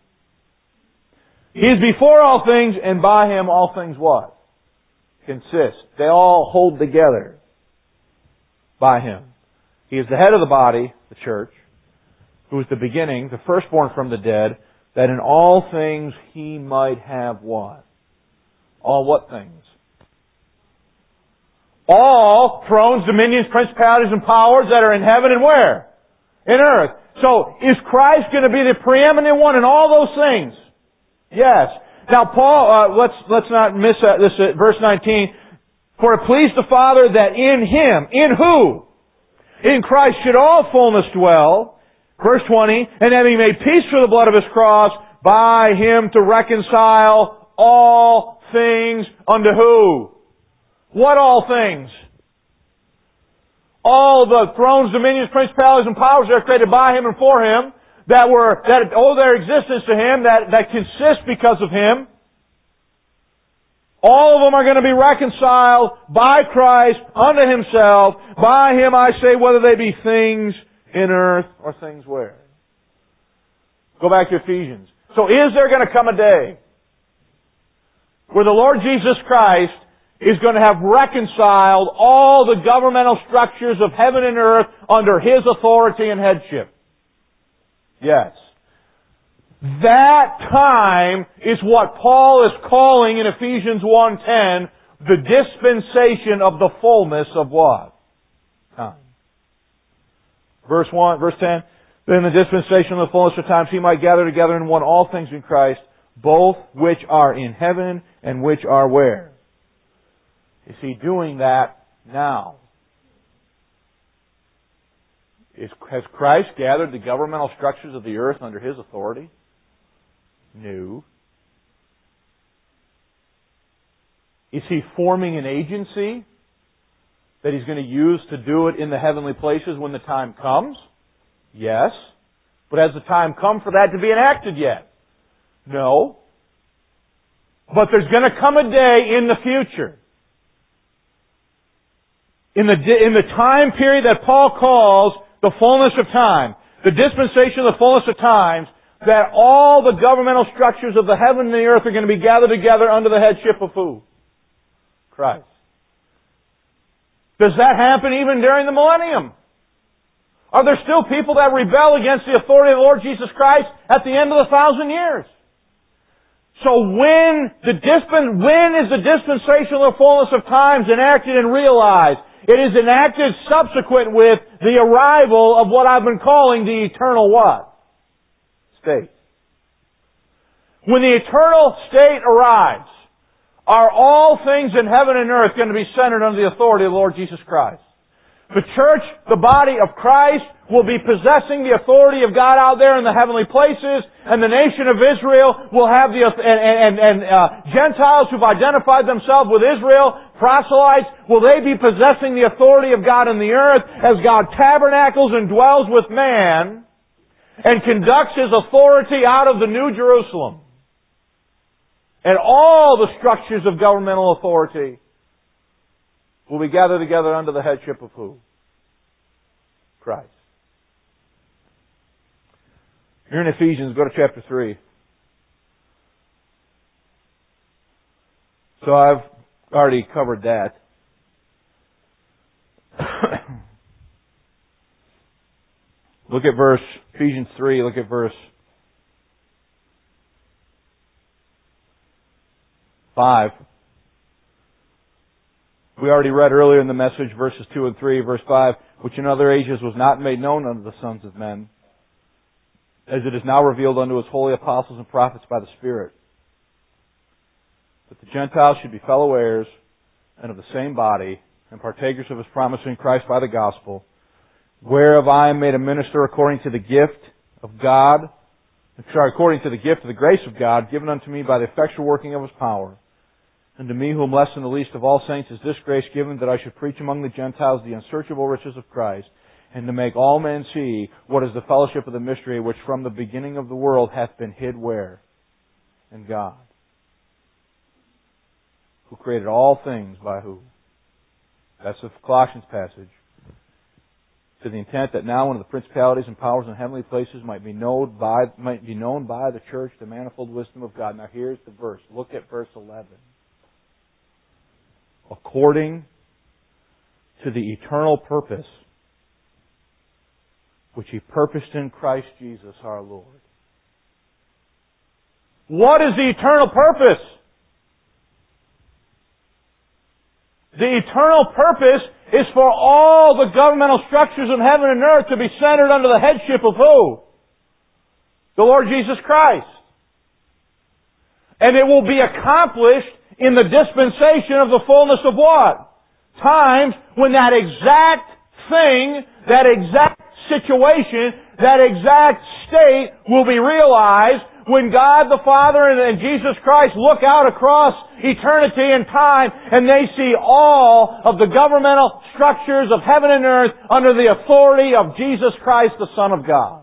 Speaker 1: He is before all things, and by Him all things what? Consist. They all hold together by Him. He is the head of the body, the church, who is the beginning, the firstborn from the dead, that in all things He might have what? All what things? All thrones, dominions, principalities, and powers that are in heaven and where? In earth. So, is Christ going to be the preeminent one in all those things? Yes. Now, Paul, let's not miss this at verse 19. For it pleased the Father that in Him, in who? In Christ should all fullness dwell. Verse 20. And having made peace through the blood of His cross, by Him to reconcile all things unto who? What all things? All the thrones, dominions, principalities, and powers that are created by Him and for Him, that owe their existence to Him, that consist because of Him. All of them are going to be reconciled by Christ unto Himself. By Him, I say, whether they be things in earth or things where. Go back to Ephesians. So is there going to come a day where the Lord Jesus Christ is going to have reconciled all the governmental structures of heaven and earth under His authority and headship? Yes. That time is what Paul is calling in Ephesians 1:10 the dispensation of the fullness of what? Time. Verse 10. Then the dispensation of the fullness of times He might gather together in one all things in Christ, both which are in heaven and which are where? Is He doing that now? Has Christ gathered the governmental structures of the earth under His authority? No. Is He forming an agency that He's going to use to do it in the heavenly places when the time comes? Yes. But has the time come for that to be enacted yet? No. But there's going to come a day in the future, in the time period that Paul calls the fullness of time, the dispensation of the fullness of times, that all the governmental structures of the heaven and the earth are going to be gathered together under the headship of who? Christ. Does that happen even during the millennium? Are there still people that rebel against the authority of the Lord Jesus Christ at the end of the 1,000 years? So when is the dispensational fullness of times enacted and realized? It is enacted subsequent with the arrival of what I've been calling the eternal what? State. When the eternal state arrives, are all things in heaven and earth going to be centered under the authority of the Lord Jesus Christ? The church, the body of Christ, will be possessing the authority of God out there in the heavenly places, and the nation of Israel will have Gentiles who've identified themselves with Israel, proselytes, will they be possessing the authority of God in the earth as God tabernacles and dwells with man and conducts His authority out of the New Jerusalem. And all the structures of governmental authority will be gathered together under the headship of who? Christ. Here in Ephesians, go to chapter 3. So I've already covered that. Look at Ephesians 3, look at verse 5. We already read earlier in the message verses 2 and 3, verse 5, which in other ages was not made known unto the sons of men, as it is now revealed unto His holy apostles and prophets by the Spirit, that the Gentiles should be fellow heirs and of the same body, and partakers of His promise in Christ by the gospel, whereof I am made a minister according to the gift of according to the gift of the grace of God, given unto me by the effectual working of His power. And to me, whom less than the least of all saints is this grace given, that I should preach among the Gentiles the unsearchable riches of Christ, and to make all men see what is the fellowship of the mystery, which from the beginning of the world hath been hid where? In God. Who created all things by who? That's the Colossians passage. To the intent that now when the principalities and powers in heavenly places might be known by the church the manifold wisdom of God. Now here's the verse. Look at verse 11. According to the eternal purpose which He purposed in Christ Jesus our Lord. What is the eternal purpose? The eternal purpose is for all the governmental structures of heaven and earth to be centered under the headship of who? The Lord Jesus Christ. And it will be accomplished in the dispensation of the fullness of what? Times when that exact thing, that exact situation, that exact state will be realized when God the Father and Jesus Christ look out across eternity and time and they see all of the governmental structures of heaven and earth under the authority of Jesus Christ, the Son of God.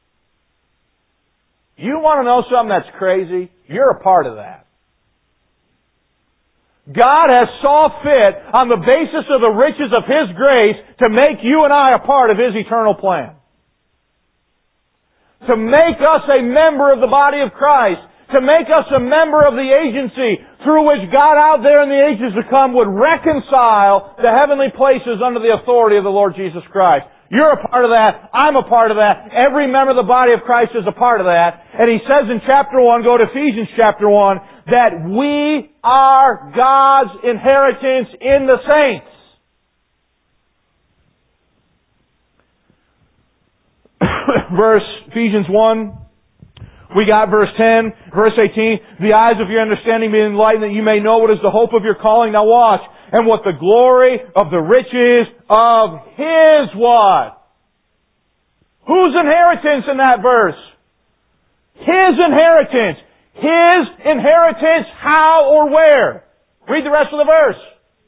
Speaker 1: You want to know something that's crazy? You're a part of that. God has saw fit on the basis of the riches of His grace to make you and I a part of His eternal plan. To make us a member of the body of Christ. To make us a member of the agency through which God out there in the ages to come would reconcile the heavenly places under the authority of the Lord Jesus Christ. You're a part of that. I'm a part of that. Every member of the body of Christ is a part of that. And He says in chapter 1, go to Ephesians chapter 1, that we are God's inheritance in the saints. Ephesians 1, we got verse 10, verse 18, the eyes of your understanding be enlightened that you may know what is the hope of your calling. Now watch. And what the glory of the riches of His what? Whose inheritance in that verse? His inheritance. His inheritance how or where? Read the rest of the verse.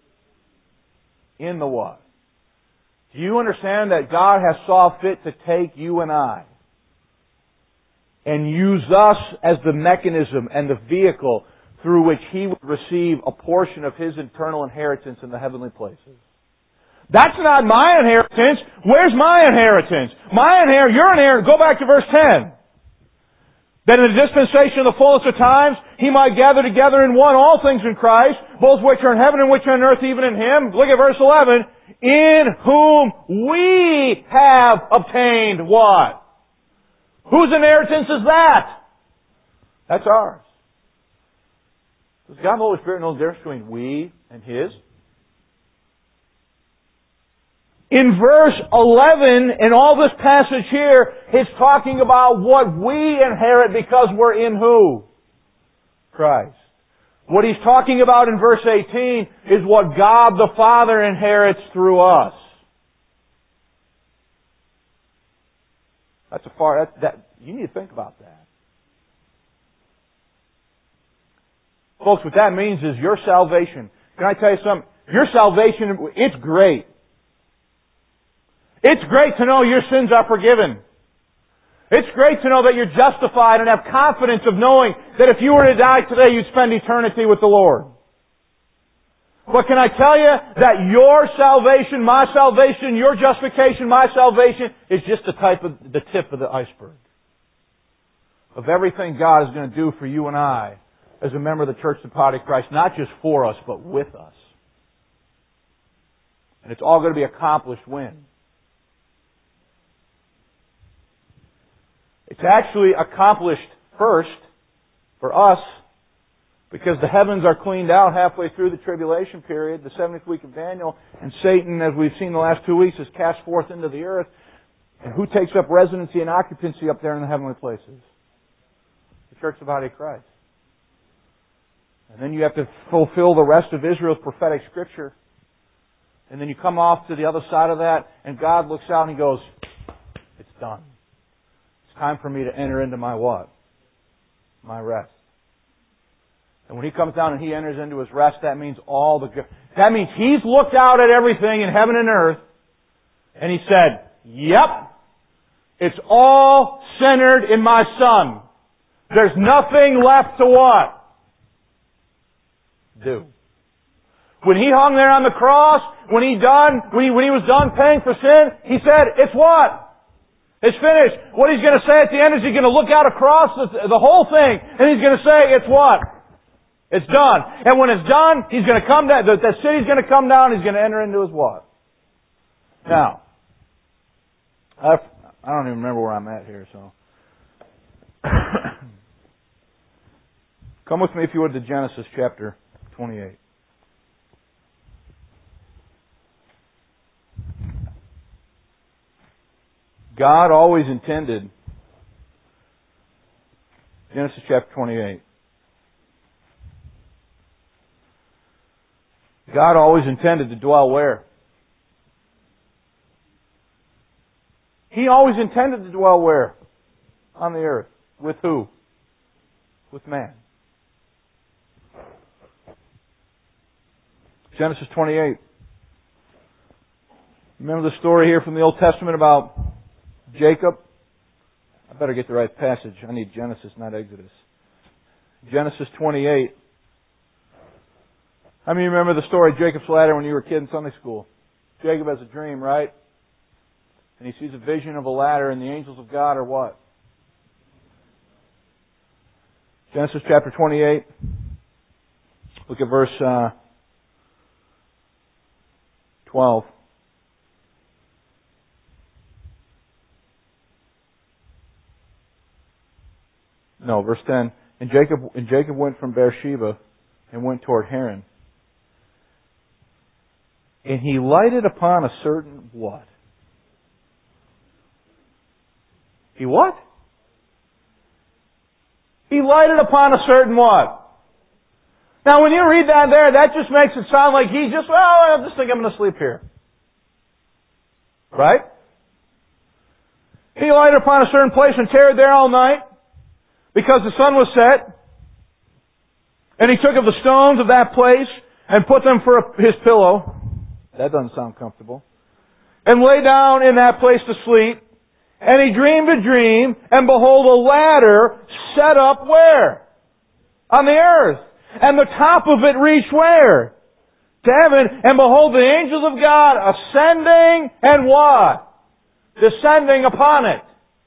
Speaker 1: In the what? Do you understand that God has saw fit to take you and I and use us as the mechanism and the vehicle through which He would receive a portion of His eternal inheritance in the heavenly places? That's not my inheritance. Where's my inheritance? Your inheritance, go back to verse 10. That in the dispensation of the fullness of times, He might gather together in one all things in Christ, both which are in heaven and which are on earth, even in Him. Look at verse 11. in whom we have obtained what? Whose inheritance is that? That's ours. Does God and the Holy Spirit know the difference between we and His? In verse 11, in all this passage here, it's talking about what we inherit because we're in who? Christ. What he's talking about in verse 18 is what God the Father inherits through us. That's you need to think about that. Folks, what that means is your salvation. Can I tell you something? Your salvation, it's great. It's great to know your sins are forgiven. It's great to know that you're justified and have confidence of knowing that if you were to die today, you'd spend eternity with the Lord. But can I tell you that your salvation, my salvation, your justification, my salvation is just the tip of the iceberg of everything God is going to do for you and I as a member of the Church of the Body of Christ, not just for us, but with us. And it's all going to be accomplished when? It's actually accomplished first for us because the heavens are cleaned out halfway through the tribulation period, the 70th week of Daniel, and Satan, as we've seen the last 2 weeks, is cast forth into the earth. And who takes up residency and occupancy up there in the heavenly places? The Church of the Body of Christ. And then you have to fulfill the rest of Israel's prophetic scripture. And then you come off to the other side of that, and God looks out and He goes, it's done. It's time for me to enter into my what? My rest. And when He comes down and He enters into His rest, that means that means He's looked out at everything in heaven and earth, and He said, yep, it's all centered in my Son. There's nothing left to what? Do. When He hung there on the cross, when He was done paying for sin, He said, it's what? It's finished. What He's going to say at the end is He's going to look out across the whole thing, and He's going to say, it's what? It's done. And when it's done, He's going to come down, the city's going to come down, He's going to enter into His what? Now, I don't even remember where I'm at here, so. Come with me, if you would, to Genesis chapter 28. God always intended, Genesis chapter 28. God always intended to dwell where? He always intended to dwell where? On the earth. With who? With man. Genesis 28. Remember the story here from the Old Testament about Jacob? I better get the right passage. I need Genesis, not Exodus. Genesis 28. How many remember the story of Jacob's ladder when you were a kid in Sunday school? Jacob has a dream, right? And he sees a vision of a ladder, and the angels of God are what? Genesis chapter 28. Look at verse 12. No, verse 10. And Jacob went from Beersheba and went toward Haran. And he lighted upon a certain what? He what? He lighted upon a certain what? Now when you read that there, that just makes it sound like he just, I just think I'm going to sleep here. Right? He lighted upon a certain place and tarried there all night because the sun was set. And he took of the stones of that place and put them for his pillow. That doesn't sound comfortable. And lay down in that place to sleep. And he dreamed a dream, and behold, a ladder set up where? On the earth. And the top of it reached where? To heaven. And behold, the angels of God ascending and what? Descending upon it.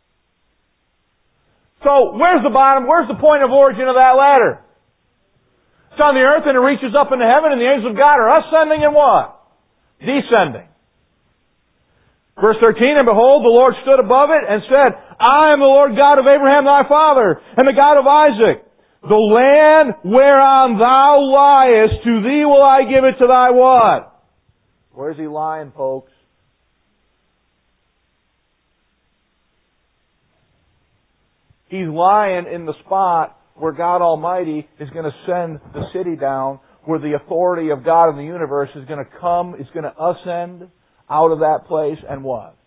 Speaker 1: So, where's the bottom? Where's the point of origin of that ladder? It's on the earth and it reaches up into heaven, and the angels of God are ascending and what? descending. Verse 13, and behold, the Lord stood above it and said, I am the Lord God of Abraham thy father, and the God of Isaac. The land whereon thou liest, to thee will I give it to thy what? Where's he lying, folks? He's lying in the spot where God Almighty is going to send the city down, where the authority of God in the universe is going to come, is going to ascend out of that place, and what?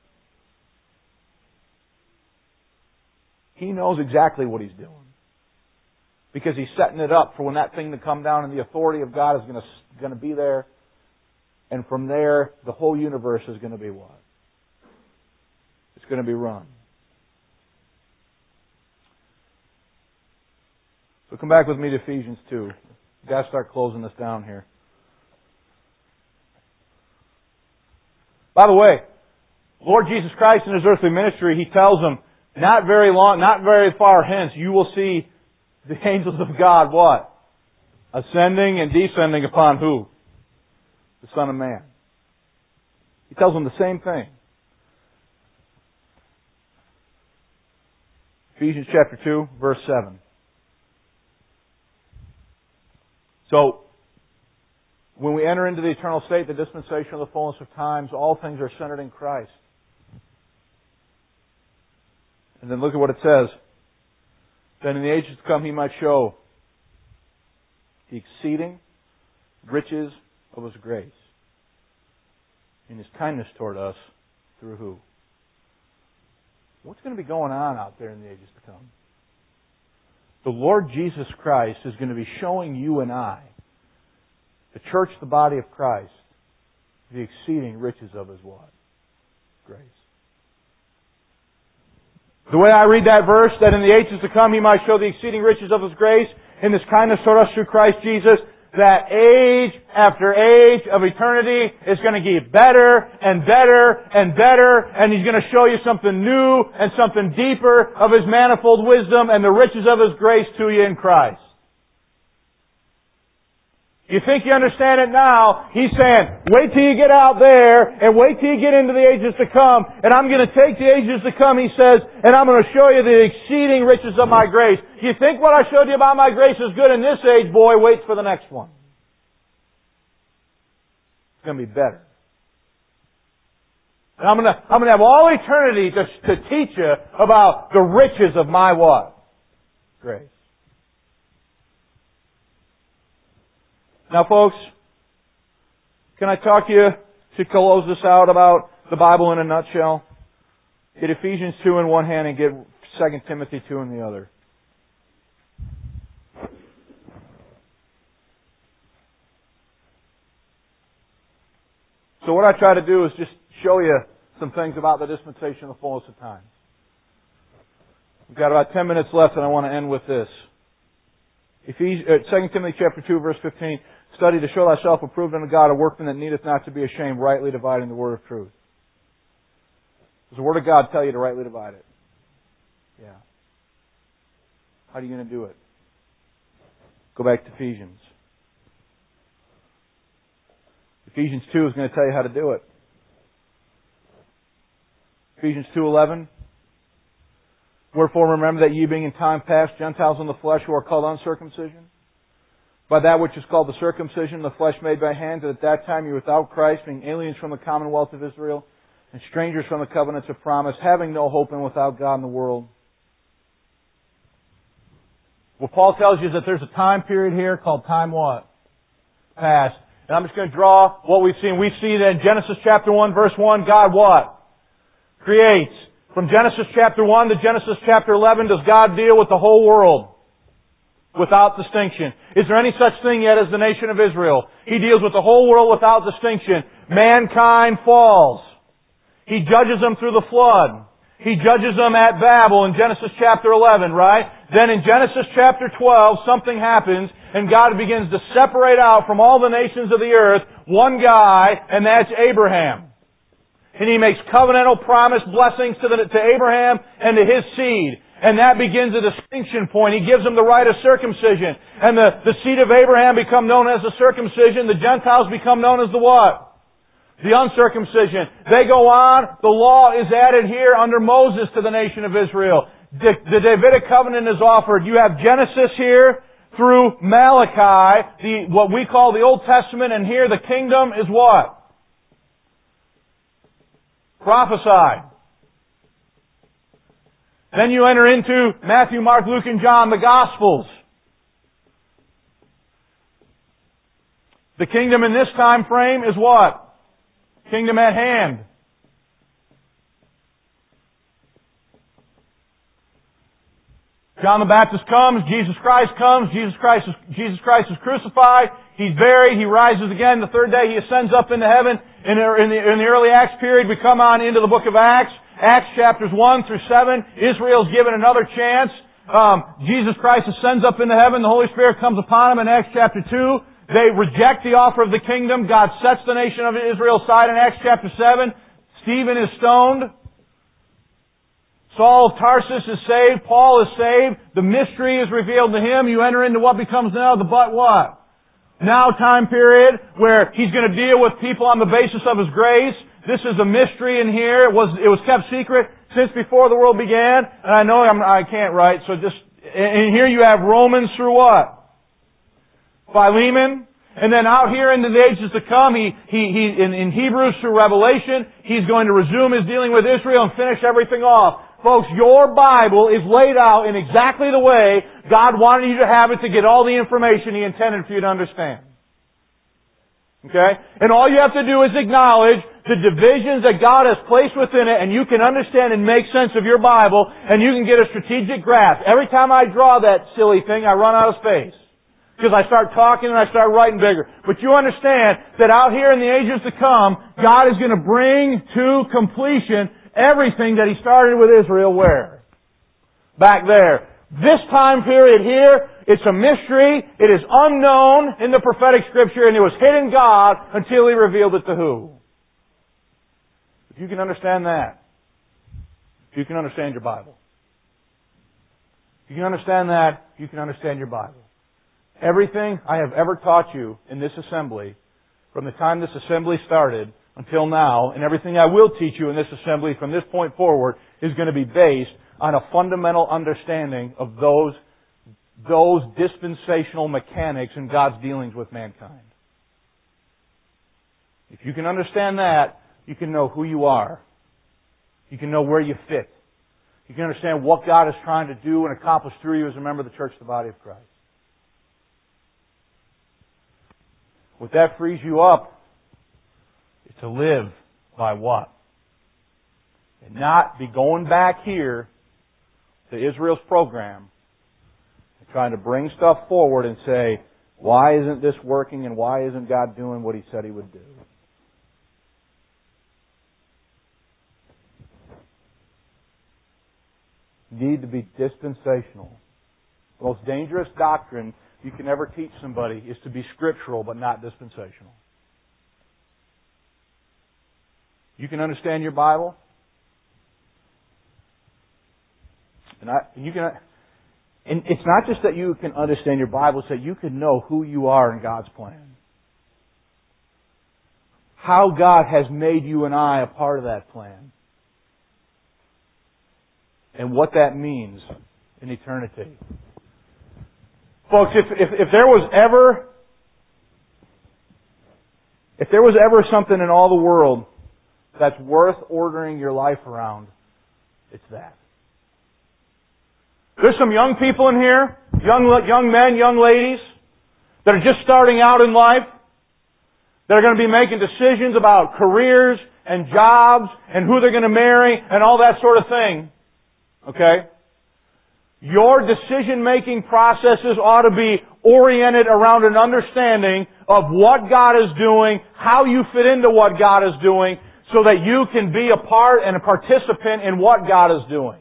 Speaker 1: He knows exactly what He's doing. Because He's setting it up for when that thing to come down, and the authority of God is going to be there. And from there, the whole universe is going to be what? It's going to be run. So come back with me to Ephesians 2. We've got to start closing this down here. By the way, Lord Jesus Christ in His earthly ministry, He tells them, not very far hence, you will see the angels of God, what? Ascending and descending upon who? The Son of Man. He tells them the same thing. Ephesians chapter 2, verse 7. So, when we enter into the eternal state, the dispensation of the fullness of times, all things are centered in Christ. And then look at what it says. That in the ages to come He might show the exceeding riches of His grace in His kindness toward us through who? What's going to be going on out there in the ages to come? The Lord Jesus Christ is going to be showing you and I, the church, the body of Christ, the exceeding riches of His what? Grace. The way I read that verse, that in the ages to come He might show the exceeding riches of His grace in His kindness toward us through Christ Jesus, that age after age of eternity is going to get better and better and better, and He's going to show you something new and something deeper of His manifold wisdom and the riches of His grace to you in Christ. You think you understand it now? He's saying, wait till you get out there and wait till you get into the ages to come, and I'm going to take the ages to come, He says, and I'm going to show you the exceeding riches of my grace. You think what I showed you about my grace is good in this age, boy, wait for the next one. It's going to be better. And I'm going to have all eternity to teach you about the riches of my what? Grace. Now, folks, can I talk to you to close this out about the Bible in a nutshell? Get Ephesians 2 in one hand and get 2 Timothy 2 in the other. So what I try to do is just show you some things about the dispensation of the fullness of time. We've got about 10 minutes left, and I want to end with this. 2 Timothy chapter 2, verse 15. Study to show thyself approved unto God, a workman that needeth not to be ashamed, rightly dividing the word of truth. Does the Word of God tell you to rightly divide it? Yeah. How are you going to do it? Go back to Ephesians. Ephesians 2 is going to tell you how to do it. Ephesians 2:11. Wherefore remember that ye being in time past Gentiles in the flesh, who are called uncircumcision, by that which is called the circumcision, the flesh made by hands, and at that time you were without Christ, being aliens from the commonwealth of Israel, and strangers from the covenants of promise, having no hope and without God in the world. What Paul tells you is that there's a time period here called time what? Past. And I'm just going to draw what we've seen. We see that in Genesis chapter 1, verse 1, God what? Creates. From Genesis chapter 1 to Genesis chapter 11, does God deal with the whole world? Without distinction. Is there any such thing yet as the nation of Israel? He deals with the whole world without distinction. Mankind falls. He judges them through the flood. He judges them at Babel in Genesis chapter 11, right? Then in Genesis chapter 12, something happens, and God begins to separate out from all the nations of the earth one guy, and that's Abraham. And He makes covenantal promise blessings to Abraham and to his seed. And that begins a distinction point. He gives them the right of circumcision. And the seed of Abraham become known as the circumcision. The Gentiles become known as the what? The uncircumcision. They go on. The law is added here under Moses to the nation of Israel. The Davidic covenant is offered. You have Genesis here through Malachi, what we call the Old Testament, and here the kingdom is what? Prophesied. Then you enter into Matthew, Mark, Luke, and John, the Gospels. The kingdom in this time frame is what? Kingdom at hand. John the Baptist comes, Jesus Christ comes, Jesus Christ is crucified, He's buried, He rises again, the third day He ascends up into heaven. In the early Acts period, we come on into the book of Acts. Acts chapters 1 through 7, Israel's given another chance. Jesus Christ ascends up into heaven, the Holy Spirit comes upon Him in Acts chapter 2. They reject the offer of the kingdom. God sets the nation of Israel aside in Acts chapter 7. Stephen is stoned. Saul of Tarsus is saved. Paul is saved. The mystery is revealed to him. You enter into what becomes now the but what? Now time period where He's going to deal with people on the basis of His grace. This is a mystery in here. It was kept secret since before the world began. And I know I can't write, so just, and here you have Romans through what? Philemon. And then out here into the ages to come, in Hebrews through Revelation, He's going to resume His dealing with Israel and finish everything off. Folks, your Bible is laid out in exactly the way God wanted you to have it to get all the information He intended for you to understand. Okay? And all you have to do is acknowledge the divisions that God has placed within it, and you can understand and make sense of your Bible, and you can get a strategic grasp. Every time I draw that silly thing, I run out of space. Because I start talking and I start writing bigger. But you understand that out here in the ages to come, God is going to bring to completion everything that He started with Israel where? Back there. This time period here, it's a mystery. It is unknown in the prophetic scripture, and it was hidden God until He revealed it to who? If you can understand that, you can understand your Bible. If you can understand that, you can understand your Bible. Everything I have ever taught you in this assembly, from the time this assembly started until now, and everything I will teach you in this assembly from this point forward, is going to be based on a fundamental understanding of those dispensational mechanics in God's dealings with mankind. If you can understand that, you can know who you are. You can know where you fit. You can understand what God is trying to do and accomplish through you as a member of the church, the body of Christ. What that frees you up is to live by what? And not be going back here to Israel's program and trying to bring stuff forward and say, why isn't this working and why isn't God doing what He said He would do? You need to be dispensational. The most dangerous doctrine you can ever teach somebody is to be scriptural but not dispensational. You can understand your Bible, and it's not just that you can understand your Bible; it's that you can know who you are in God's plan, how God has made you and I a part of that plan, and what that means in eternity. Folks, if there was ever something in all the world that's worth ordering your life around, it's that. There's some young people in here, young men, young ladies, that are just starting out in life, that are going to be making decisions about careers and jobs and who they're going to marry and all that sort of thing. Okay? Your decision-making processes ought to be oriented around an understanding of what God is doing, how you fit into what God is doing, so that you can be a part and a participant in what God is doing.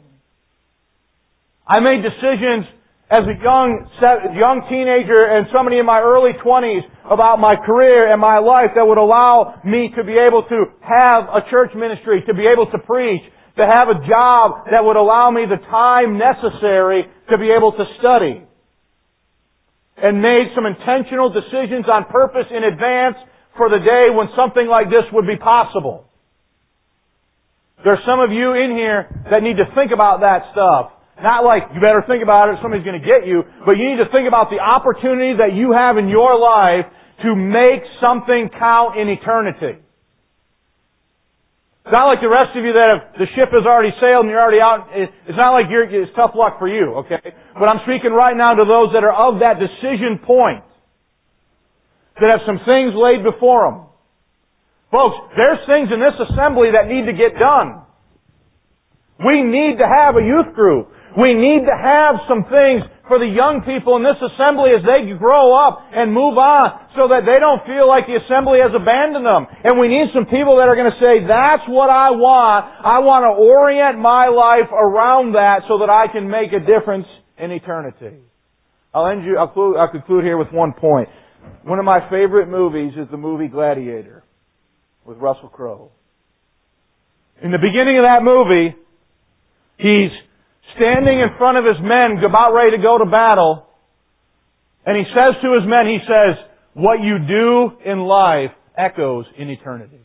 Speaker 1: I made decisions as a young teenager and somebody in my early 20s about my career and my life that would allow me to be able to have a church ministry, to be able to preach, to have a job that would allow me the time necessary to be able to study. And made some intentional decisions on purpose in advance for the day when something like this would be possible. There's some of you in here that need to think about that stuff. Not like, you better think about it, somebody's going to get you, but you need to think about the opportunity that you have in your life to make something count in eternity. It's not like the rest of you that have, the ship has already sailed and you're already out. It's not like it's tough luck for you, okay? But I'm speaking right now to those that are of that decision point, that have some things laid before them. Folks, there's things in this assembly that need to get done. We need to have a youth group. We need to have some things for the young people in this assembly as they grow up and move on so that they don't feel like the assembly has abandoned them. And we need some people that are going to say, that's what I want. I want to orient my life around that so that I can make a difference in eternity. I'll conclude here with one point. One of my favorite movies is the movie Gladiator with Russell Crowe. In the beginning of that movie, he's standing in front of his men about ready to go to battle, and he says to his men, he says, what you do in life echoes in eternity.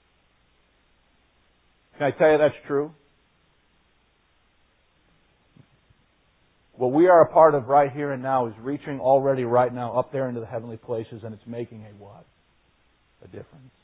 Speaker 1: Can I tell you that's true? What we are a part of right here and now is reaching already right now up there into the heavenly places, and it's making a what? A difference.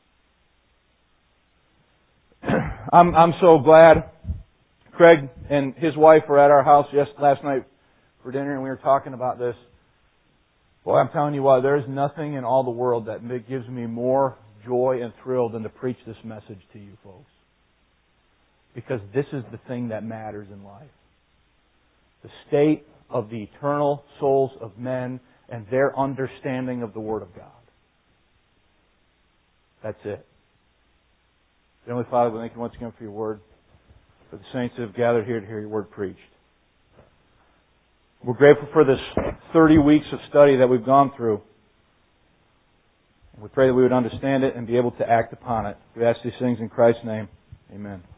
Speaker 1: I'm so glad Craig and his wife were at our house last night for dinner, and we were talking about this. Boy, I'm telling you what, there is nothing in all the world that gives me more joy and thrill than to preach this message to you folks. Because this is the thing that matters in life. The state of the eternal souls of men and their understanding of the Word of God. That's it. Heavenly Father, we thank you once again for your Word, for the saints that have gathered here to hear your Word preached. We're grateful for this 30 weeks of study that we've gone through. And we pray that we would understand it and be able to act upon it. We ask these things in Christ's name. Amen.